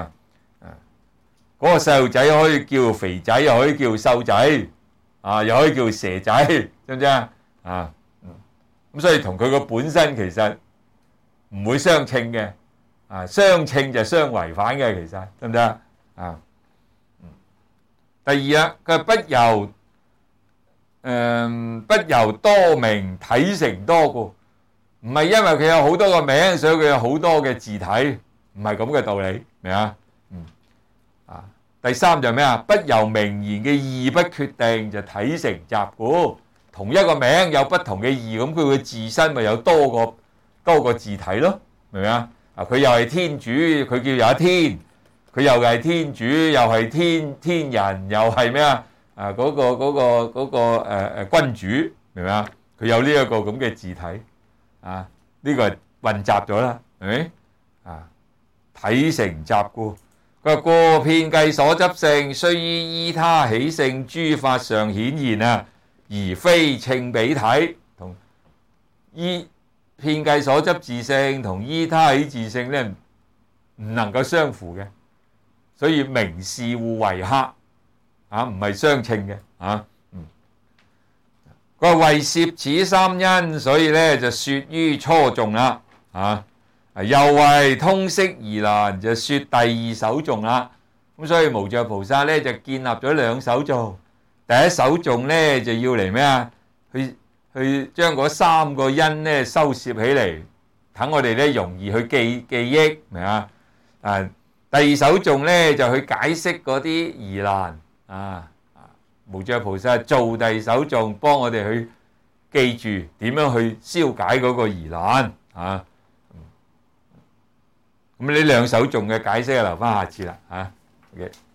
嗰個細路仔可以叫肥仔，又可以叫瘦仔，又可以叫蛇仔，知唔知啊？咁所以同佢個本身其實唔會相稱嘅，相稱就相違反嘅，其實得唔得啊？第二啦，佢不由多名體成多故，唔係因為佢有好多個名，所以佢有好多嘅字體，唔係咁嘅道理，明啊？第三就咩啊？不由名言嘅義不決定，就體成雜故。同一個名有不同嘅義，咁佢嘅自身咪有多個字體咯，明唔明啊？佢又係天主，佢叫有一天，佢又係天主，又係天人，又係咩啊？嗰個君主，明唔明啊？佢有呢一個咁嘅字體，呢個係混雜咗啦，係咪？體成雜故。佢話過遍計所執性，雖依他起性，諸法上顯現而非稱比體。同依遍計所執自性同依他起自性咧，唔能夠相符嘅，所以名視互為克，唔係相稱嘅。佢話為攝此三因，所以咧就說於初頌啦，又為通釋疑難，就說第二首頌啦。咁所以無著菩薩咧就建立咗兩首頌。第一首頌咧就要嚟咩啊？去將嗰三個因咧收攝起嚟，等我哋咧容易去記憶，明啊？第二首頌咧就去解釋嗰啲疑難。無著菩薩做第二首頌，幫我哋去記住點樣去消解嗰個疑難。咁呢兩首頌嘅解釋就留翻下次啦。OK。